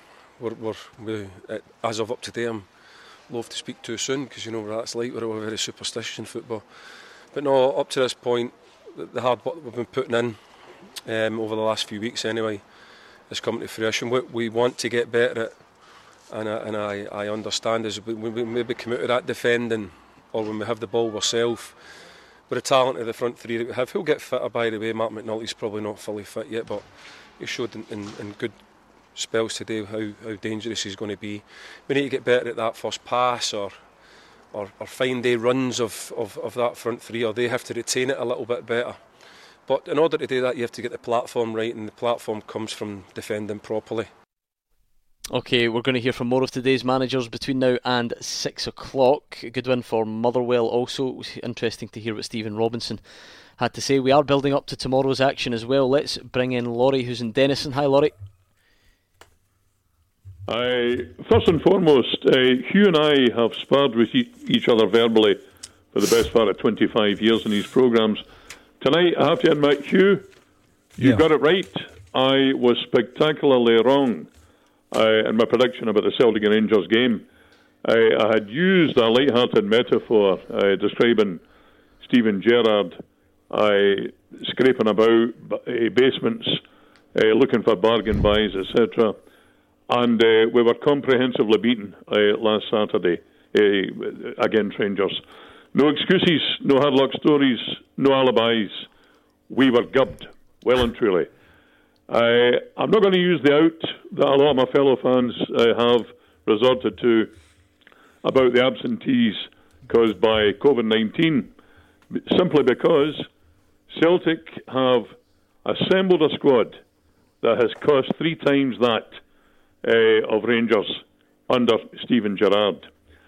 we as of up to date, I'm loath to speak too soon, because what that's like. We're very superstitious in football. But no, up to this point, the hard work that we've been putting in over the last few weeks anyway has come to fruition. What we want to get better at, and I understand, is we maybe come out of that defending, or when we have the ball ourselves, with the talent of the front three that we have. He'll get fitter, by the way. Mark McNulty's probably not fully fit yet, but he showed in good spells today how dangerous he's going to be. We need to get better at that first pass, or find day runs of that front three, or they have to retain it a little bit better. But in order to do that, you have to get the platform right, and the platform comes from defending properly. Okay, we're going to hear from more of today's managers between now and 6 o'clock. A good win for Motherwell also. It was interesting to hear what Stephen Robinson had to say. We are building up to tomorrow's action as well. Let's bring in Laurie, who's in Denison. Hi, Laurie. First and foremost, Hugh and I have sparred with each other verbally for the best part of 25 years in these programmes. Tonight, I have to admit, Hugh, you got it right. I was spectacularly wrong in my prediction about the Celtic and Rangers game. I had used a light-hearted metaphor describing Steven Gerrard scraping about basements, looking for bargain buys, etc. And we were comprehensively beaten last Saturday against Rangers. No excuses, no hard luck stories, no alibis. We were gubbed, well and truly. I'm not going to use the out that a lot of my fellow fans have resorted to about the absentees caused by COVID-19, simply because Celtic have assembled a squad that has cost 3 times that of Rangers under Steven Gerrard.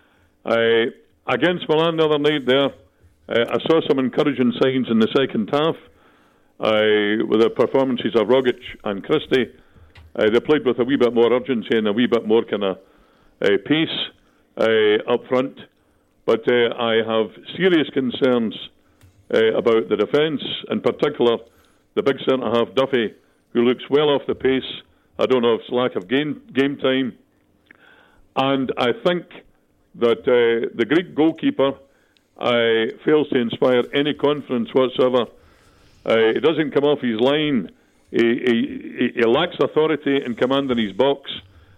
Against Milan the other night there, I saw some encouraging signs in the second half with the performances of Rogic and Christie. They played with a wee bit more urgency and a wee bit more kind of pace up front. But I have serious concerns about the defence, in particular the big centre-half Duffy, who looks well off the pace. I don't know if it's lack of game time. And I think that the Greek goalkeeper fails to inspire any confidence whatsoever. He doesn't come off his line. He lacks authority and command in his box.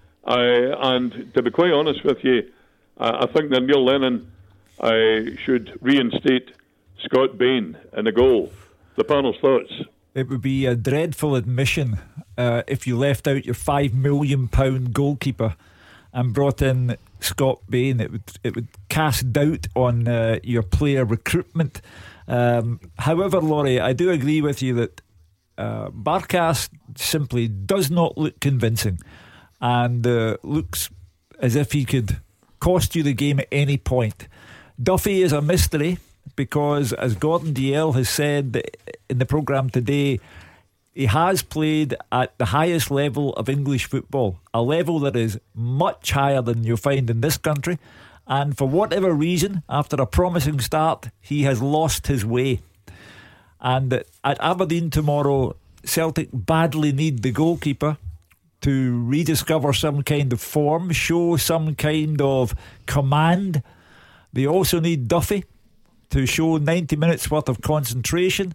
And to be quite honest with you, I think that Neil Lennon should reinstate Scott Bain in the goal. The panel's thoughts? It would be a dreadful admission if you left out your £5 million goalkeeper and brought in Scott Bain. It would cast doubt on your player recruitment. However, Laurie, I do agree with you that Barkas simply does not look convincing and looks as if he could cost you the game at any point. Duffy is a mystery because, as Gordon Dalziel has said in the programme today, he has played at the highest level of English football, a level that is much higher than you'll find in this country, and for whatever reason, after a promising start, he has lost his way. And at Aberdeen tomorrow, Celtic badly need the goalkeeper to rediscover some kind of form, show some kind of command. They also need Duffy to show 90 minutes worth of concentration,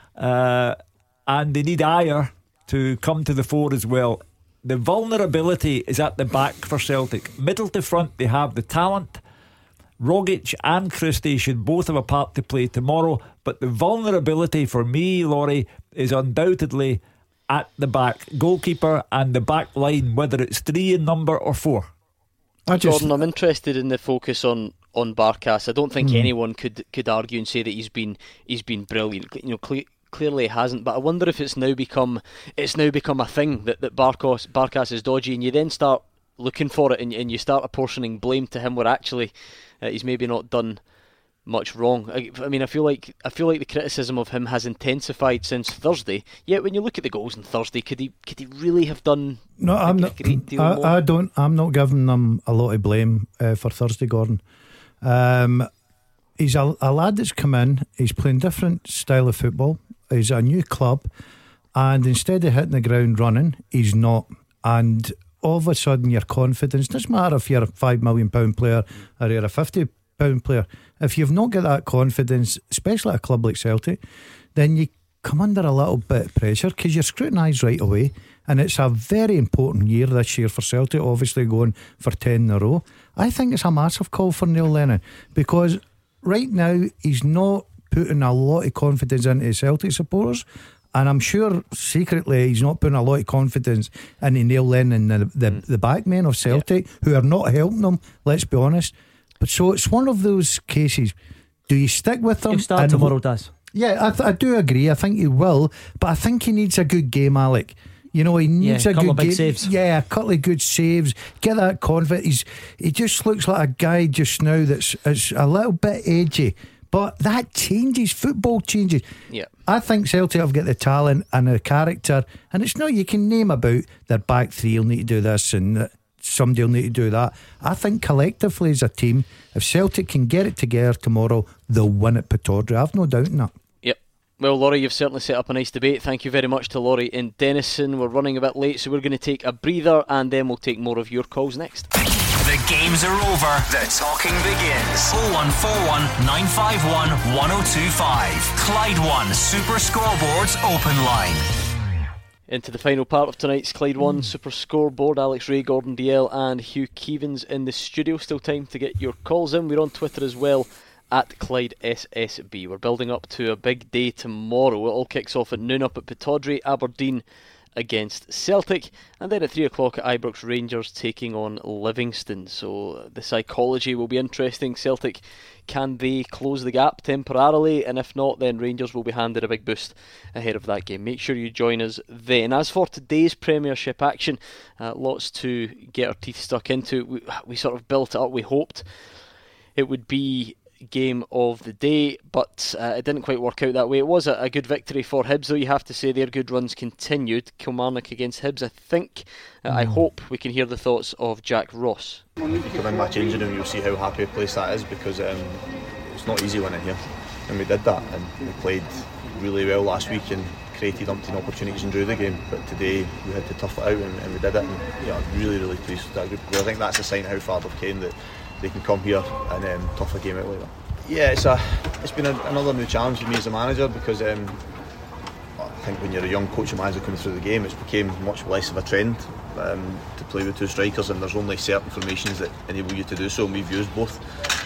and they need Ajer to come to the fore as well. The vulnerability is at the back for Celtic. Middle to front, they have the talent. Rogic and Christie should both have a part to play tomorrow, but the vulnerability for me, Laurie, is undoubtedly at the back. Goalkeeper and the back line, whether it's 3 in number or 4. Gordon, I'm interested in the focus on Barkas. I don't think anyone could argue and say that he's been brilliant. You know, clearly he hasn't. But I wonder if it's now become a thing that Barkas is dodgy, and you then start looking for it and you start apportioning blame to him where actually he's maybe not done much wrong. I mean, I feel like the criticism of him has intensified since Thursday. Yet when you look at the goals on Thursday, could he really have done? No, I'm not. I'm not giving them a lot of blame for Thursday, Gordon. He's a lad that's come in. He's playing different style of football. He's a new club, and instead of hitting the ground running, he's not. And all of a sudden, your confidence doesn't matter if you're a £5 million player or you're a £50 player. If you've not got that confidence, especially at a club like Celtic, then you come under a little bit of pressure because you're scrutinised right away. And it's a very important year this year for Celtic, obviously going for 10 in a row. I think it's a massive call for Neil Lennon, because right now he's not putting a lot of confidence into Celtic supporters, and I'm sure secretly he's not putting a lot of confidence into Neil Lennon and the back men of Celtic, who are not helping them, let's be honest. But so it's one of those cases. Do you stick with them? He'll start tomorrow, does. Yeah, I do agree. I think he will, but I think he needs a good game, Alec. You know, he needs a good game. Saves. Yeah, a couple of good saves. Get that confidence. He just looks like a guy just now that's a little bit edgy. But that changes. Football changes. Yeah. I think Celtic have got the talent and the character, and it's not, you can name about their back three will need to do this and somebody will need to do that. I think collectively as a team, if Celtic can get it together tomorrow, they'll win at Pittodrie. I've no doubt in that. Yep. Well, Laurie, you've certainly set up a nice debate. Thank you very much to Laurie in Denison. We're running a bit late, so we're going to take a breather and then we'll take more of your calls next. The games are over. The talking begins. 0141 951 1025. Clyde One Super Scoreboards Open Line. Into the final part of tonight's Clyde One Super Scoreboard. Alex Ray, Gordon Dalziel and Hugh Keevins in the studio. Still time to get your calls in. We're on Twitter as well at Clyde SSB. We're building up to a big day tomorrow. It all kicks off at noon up at Pittodrie. Aberdeen against Celtic, and then at 3 o'clock at Ibrox, Rangers taking on Livingston. So the psychology will be interesting. Celtic, can they close the gap temporarily? And if not, then Rangers will be handed a big boost ahead of that game. Make sure you join us then. As for today's Premiership action, lots to get our teeth stuck into. We sort of built it up. We hoped it would be game of the day, but it didn't quite work out that way. It was a good victory for Hibs, though. You have to say their good runs continued. Kilmarnock against Hibs, I think. I hope we can hear the thoughts of Jack Ross. You come in my changing room, you'll see how happy a place that is, because it's not easy winning here, and we did that, and we played really well last week and created umpteen opportunities and drew the game. But today we had to tough it out, and we did it. And I'm really pleased with that group. I think that's a sign of how far they've came, that they can come here and tough a game out like that. Yeah, it's been another new challenge for me as a manager, because I think when you're a young coach and manager coming through the game, it's became much less of a trend to play with two strikers, and there's only certain formations that enable you to do so, and we've used both.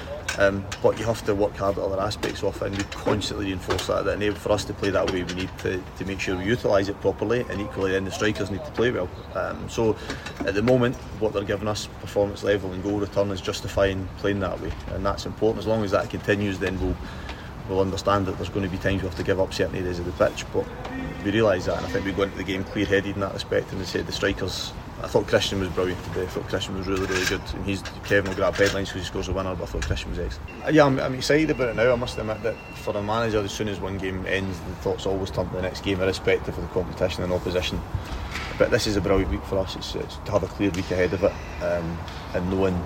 But you have to work hard at other aspects of it, and we constantly reinforce that for us to play that way, we need to make sure we utilise it properly, and equally then the strikers need to play well. So at the moment, what they're giving us, performance level and goal return, is justifying playing that way, and that's important. As long as that continues, then we'll understand that there's going to be times we have to give up certain areas of the pitch, but we realise that, and I think we go into the game clear-headed in that respect. And they said the strikers, I thought Christian was brilliant today. I thought Christian was really good, and Kevin will grab headlines because he scores a winner, but I thought Christian was excellent. Yeah, I'm excited about it now. I must admit that for a manager, as soon as one game ends, the thoughts always turn to the next game, irrespective of the competition and opposition. But this is a brilliant week for us. It's to have a clear week ahead of it, and knowing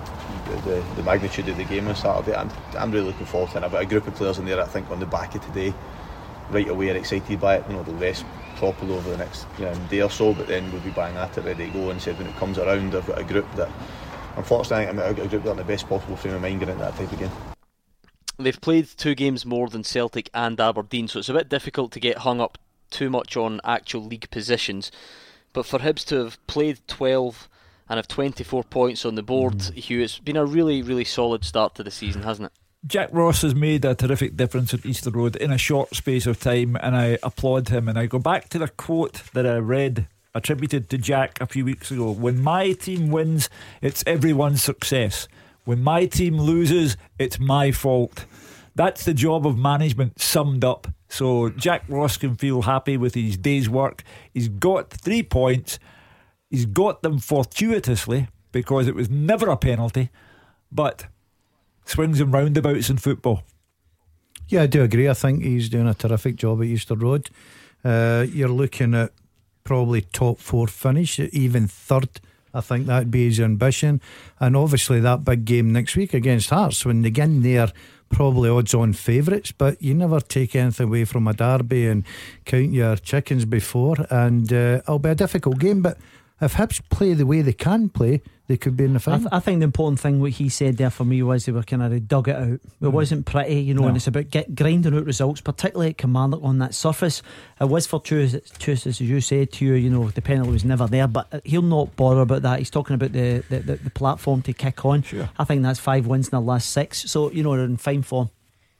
the magnitude of the game on Saturday, I'm really looking forward to it. I've got a group of players in there, I think, on the back of today, right away are excited by it. They'll rest properly over the next day or so, but then we'll be bang at it, ready to go. And said when it comes around, I've got a group that, unfortunately, I've got a group that are in the best possible frame of mind going into that type of game. They've played 2 games more than Celtic and Aberdeen, so it's a bit difficult to get hung up too much on actual league positions. But for Hibs to have played 12 and have 24 points on the board, Hugh, it's been a really solid start to the season, hasn't it? Jack Ross has made a terrific difference at Easter Road in a short space of time, and I applaud him. And I go back to the quote that I read attributed to Jack a few weeks ago: when my team wins, it's everyone's success. When my team loses, it's my fault. That's the job of management summed up. So Jack Ross can feel happy with his day's work. He's got 3 points. He's got them fortuitously, because it was never a penalty, but swings and roundabouts in football. Yeah, I do agree. I think he's doing a terrific job at Easter Road. You're looking at probably top 4 finish, even third. I think that'd be his ambition. And obviously that big game next week against Hearts, when they get in there, probably odds on favourites, but you never take anything away from a derby and count your chickens before. And it'll be a difficult game, but if Hibs play the way they can play, they could be in the final. I think the important thing what he said there for me was they were kind of dug it out. It wasn't pretty, no. And it's about grinding out results, particularly at Kilmarnock on that surface. It was fortuitous, as you said, to you, the penalty was never there, but he'll not bother about that. He's talking about the platform to kick on. Sure. I think that's 5 wins in the last 6, so they're in fine form.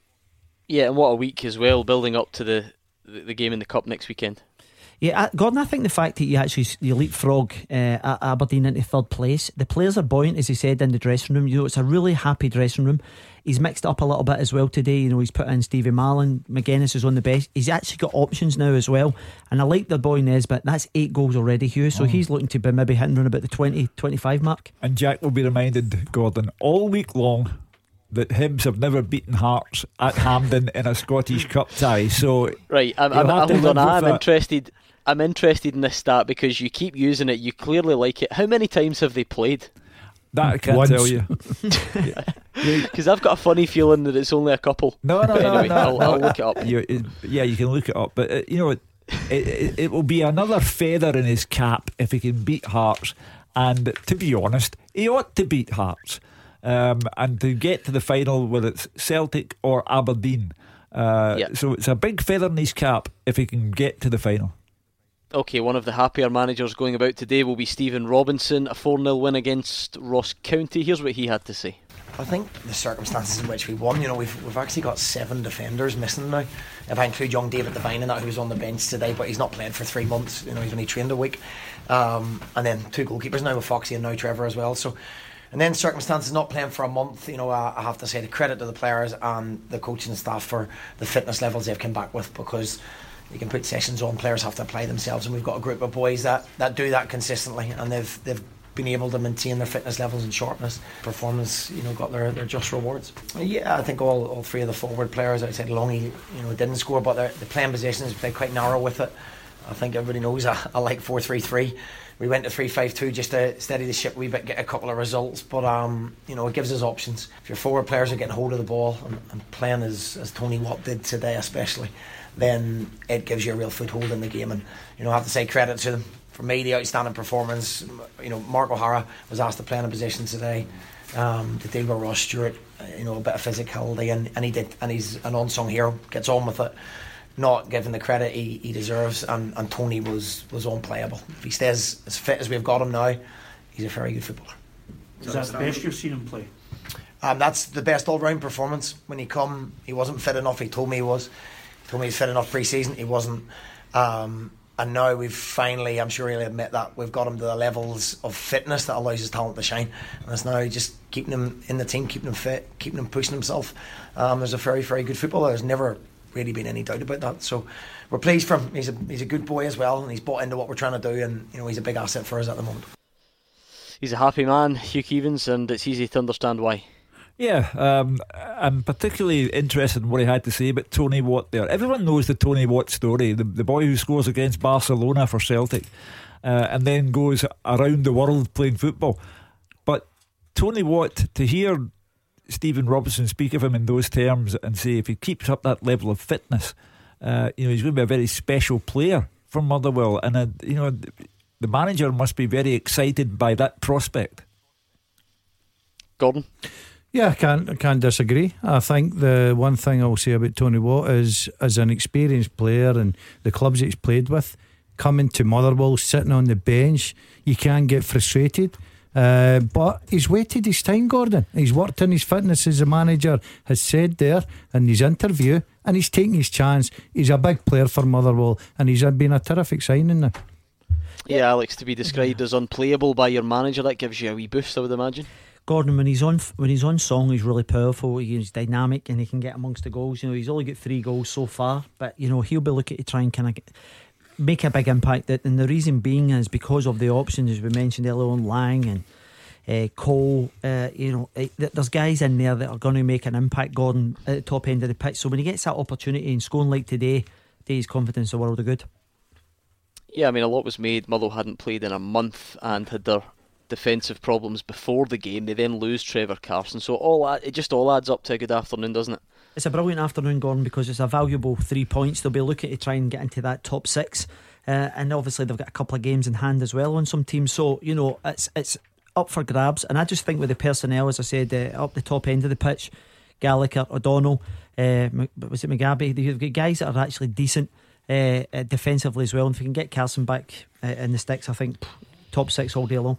Yeah, and what a week as well, building up to the game in the Cup next weekend. Yeah, Gordon, I think the fact that you leapfrog Aberdeen into third place, the players are buoyant, as he said, in the dressing room. It's a really happy dressing room. He's mixed up a little bit as well today. He's put in Stevie Malin, McGuinness is on the best. He's actually got options now as well, and I like the boy Nesbitt. That's 8 goals already, Hugh, so he's looking to be maybe hitting around about the 20-25 mark. And Jack will be reminded, Gordon, all week long that Hibs have never beaten Hearts at Hampden in a Scottish Cup tie. So right, I'm interested in this stat because you keep using it. You clearly like it. How many times have they played? That I can't tell you. Because I've got a funny feeling that it's only a couple. No. I'll look it up. You can look it up. But it will be another feather in his cap if he can beat Hearts. And to be honest, he ought to beat Hearts. And to get to the final, whether it's Celtic or Aberdeen. So it's a big feather in his cap if he can get to the final. Okay, one of the happier managers going about today will be Stephen Robinson. A 4-0 win against Ross County. Here's what he had to say. I think the circumstances in which we won, we've actually got 7 defenders missing now. If I include young David Devine in that, who's on the bench today, but he's not played for 3 months. He's only trained a week. And then 2 goalkeepers now with Foxy and now Trevor as well. So, and then circumstances not playing for a month. I have to say the credit to the players and the coaching staff for the fitness levels they've come back with, because you can put sessions on, players have to apply themselves, and we've got a group of boys that do that consistently, and they've been able to maintain their fitness levels and sharpness. Performance, got their just rewards. Yeah, I think all 3 of the forward players outside Longy, didn't score, but the playing positions, they're quite narrow with it. I think everybody knows I like 4-3-3. We went to 3-5-2 just to steady the ship a wee bit, get a couple of results, but it gives us options. If your forward players are getting hold of the ball and playing as Tony Watt did today especially, then it gives you a real foothold in the game. And I have to say credit to them. For me, the outstanding performance, Mark O'Hara was asked to play in a position today to deal with Ross Stewart, a bit of physicality, and he did, and he's an unsung hero, gets on with it, not given the credit he deserves, and Tony was unplayable. If he stays as fit as we've got him now, he's a very good footballer. Is that the best you've seen him play? That's the best all-round performance. When he come, he wasn't fit enough. He told me he was. He told me he's fit enough pre-season. He wasn't. And now we've finally, I'm sure he'll admit that, we've got him to the levels of fitness that allows his talent to shine. And it's now just keeping him in the team, keeping him fit, keeping him pushing himself. There's a very, very good footballer. There's never really been any doubt about that. So we're pleased for him. He's a good boy as well, and he's bought into what we're trying to do, and he's a big asset for us at the moment. He's a happy man, Hugh Keevins, and it's easy to understand why. Yeah, I'm particularly interested in what he had to say about Tony Watt there. Everyone knows the Tony Watt story, the boy who scores against Barcelona for Celtic and then goes around the world playing football. But Tony Watt, to hear Stephen Robinson speak of him in those terms and say if he keeps up that level of fitness, he's going to be a very special player for Motherwell, and the manager must be very excited by that prospect. Gordon? Yeah, I can't disagree. I think the one thing I'll say about Tony Watt is, as an experienced player and the clubs he's played with, coming to Motherwell, sitting on the bench, you can get frustrated. But he's waited his time, Gordon. He's worked on his fitness, as the manager has said there in his interview, and he's taking his chance. He's a big player for Motherwell, and he's been a terrific signing now. Yeah, Alex, to be described as unplayable by your manager, that gives you a wee boost, I would imagine. Gordon, when he's on song, he's really powerful. He's dynamic and he can get amongst the goals. He's only got 3 goals so far, but he'll be looking to try and kind of make a big impact. And the reason being is because of the options, as we mentioned earlier on, Lang and Cole. There's guys in there that are going to make an impact, Gordon, at the top end of the pitch. So when he gets that opportunity and scoring like today, his confidence a world of good. Yeah, I mean, a lot was made. Motherwell hadn't played in a month and had their defensive problems before the game. They then lose Trevor Carson, so it just all adds up to a good afternoon, doesn't it? It's a brilliant afternoon, Gordon, because it's a valuable 3 points. They'll be looking to try and get into that top 6, and obviously they've got a couple of games in hand as well on some teams, so it's up for grabs. And I just think with the personnel, as I said, up the top end of the pitch, Gallagher, O'Donnell, was it Mugabe, they've got guys that are actually decent defensively as well, and if we can get Carson back in the sticks, I think top 6 all day long.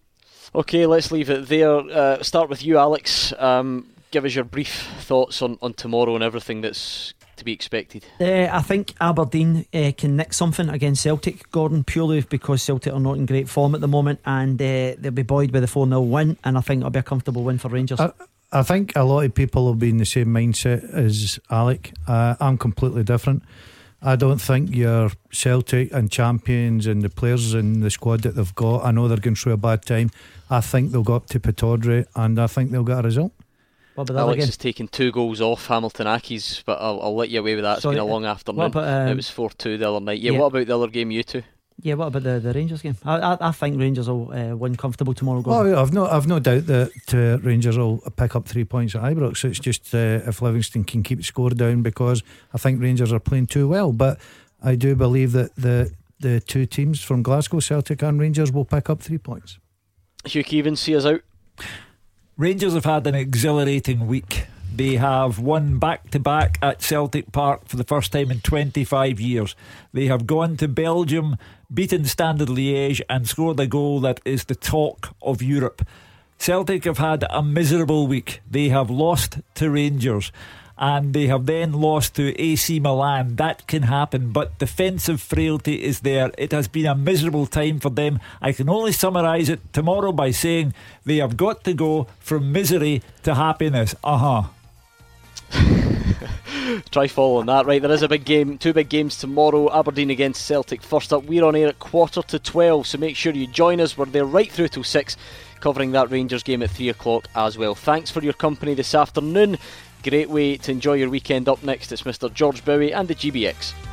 Okay, let's leave it there. Start with you, Alex. Give us your brief thoughts on tomorrow and everything that's to be expected. I think Aberdeen can nick something against Celtic, Gordon, purely because Celtic are not in great form at the moment, and they'll be buoyed by the 4-0 win, and I think it'll be a comfortable win for Rangers. I think a lot of people will be in the same mindset as Alec. I'm completely different. I don't think your Celtic and champions and the players in the squad that they've got, I know they're going through a bad time. I think they'll go up to Pittodrie and I think they'll get a result. Alex has taken 2 goals off Hamilton Accies, but I'll let you away with that. It's been a long afternoon. It was 4-2 the other night. Yeah, what about the other game, you two? Yeah, what about the Rangers game? I think Rangers will win comfortable tomorrow. Oh, I've no doubt that Rangers will pick up 3 points at Ibrox. It's just if Livingston can keep the score down, because I think Rangers are playing too well. But I do believe that the 2 teams from Glasgow, Celtic and Rangers, will pick up 3 points. Hugh Keevins, see us out. Rangers have had an exhilarating week. They have won back-to-back at Celtic Park for the first time in 25 years. They have gone to Belgium, beaten Standard Liège and scored a goal that is the talk of Europe. Celtic have had a miserable week. They have lost to Rangers and they have then lost to AC Milan. That can happen, but defensive frailty is there. It has been a miserable time for them. I can only summarise it tomorrow by saying they have got to go from misery to happiness. Try following that. Right, there is a big game, 2 big games tomorrow. Aberdeen against Celtic first up. We're on air at 11:45, so make sure you join us. We're there right through till 6, covering that Rangers game at 3 o'clock as well. Thanks for your company this afternoon. Great way to enjoy your weekend. Up next, it's Mr. George Bowie and the GBX.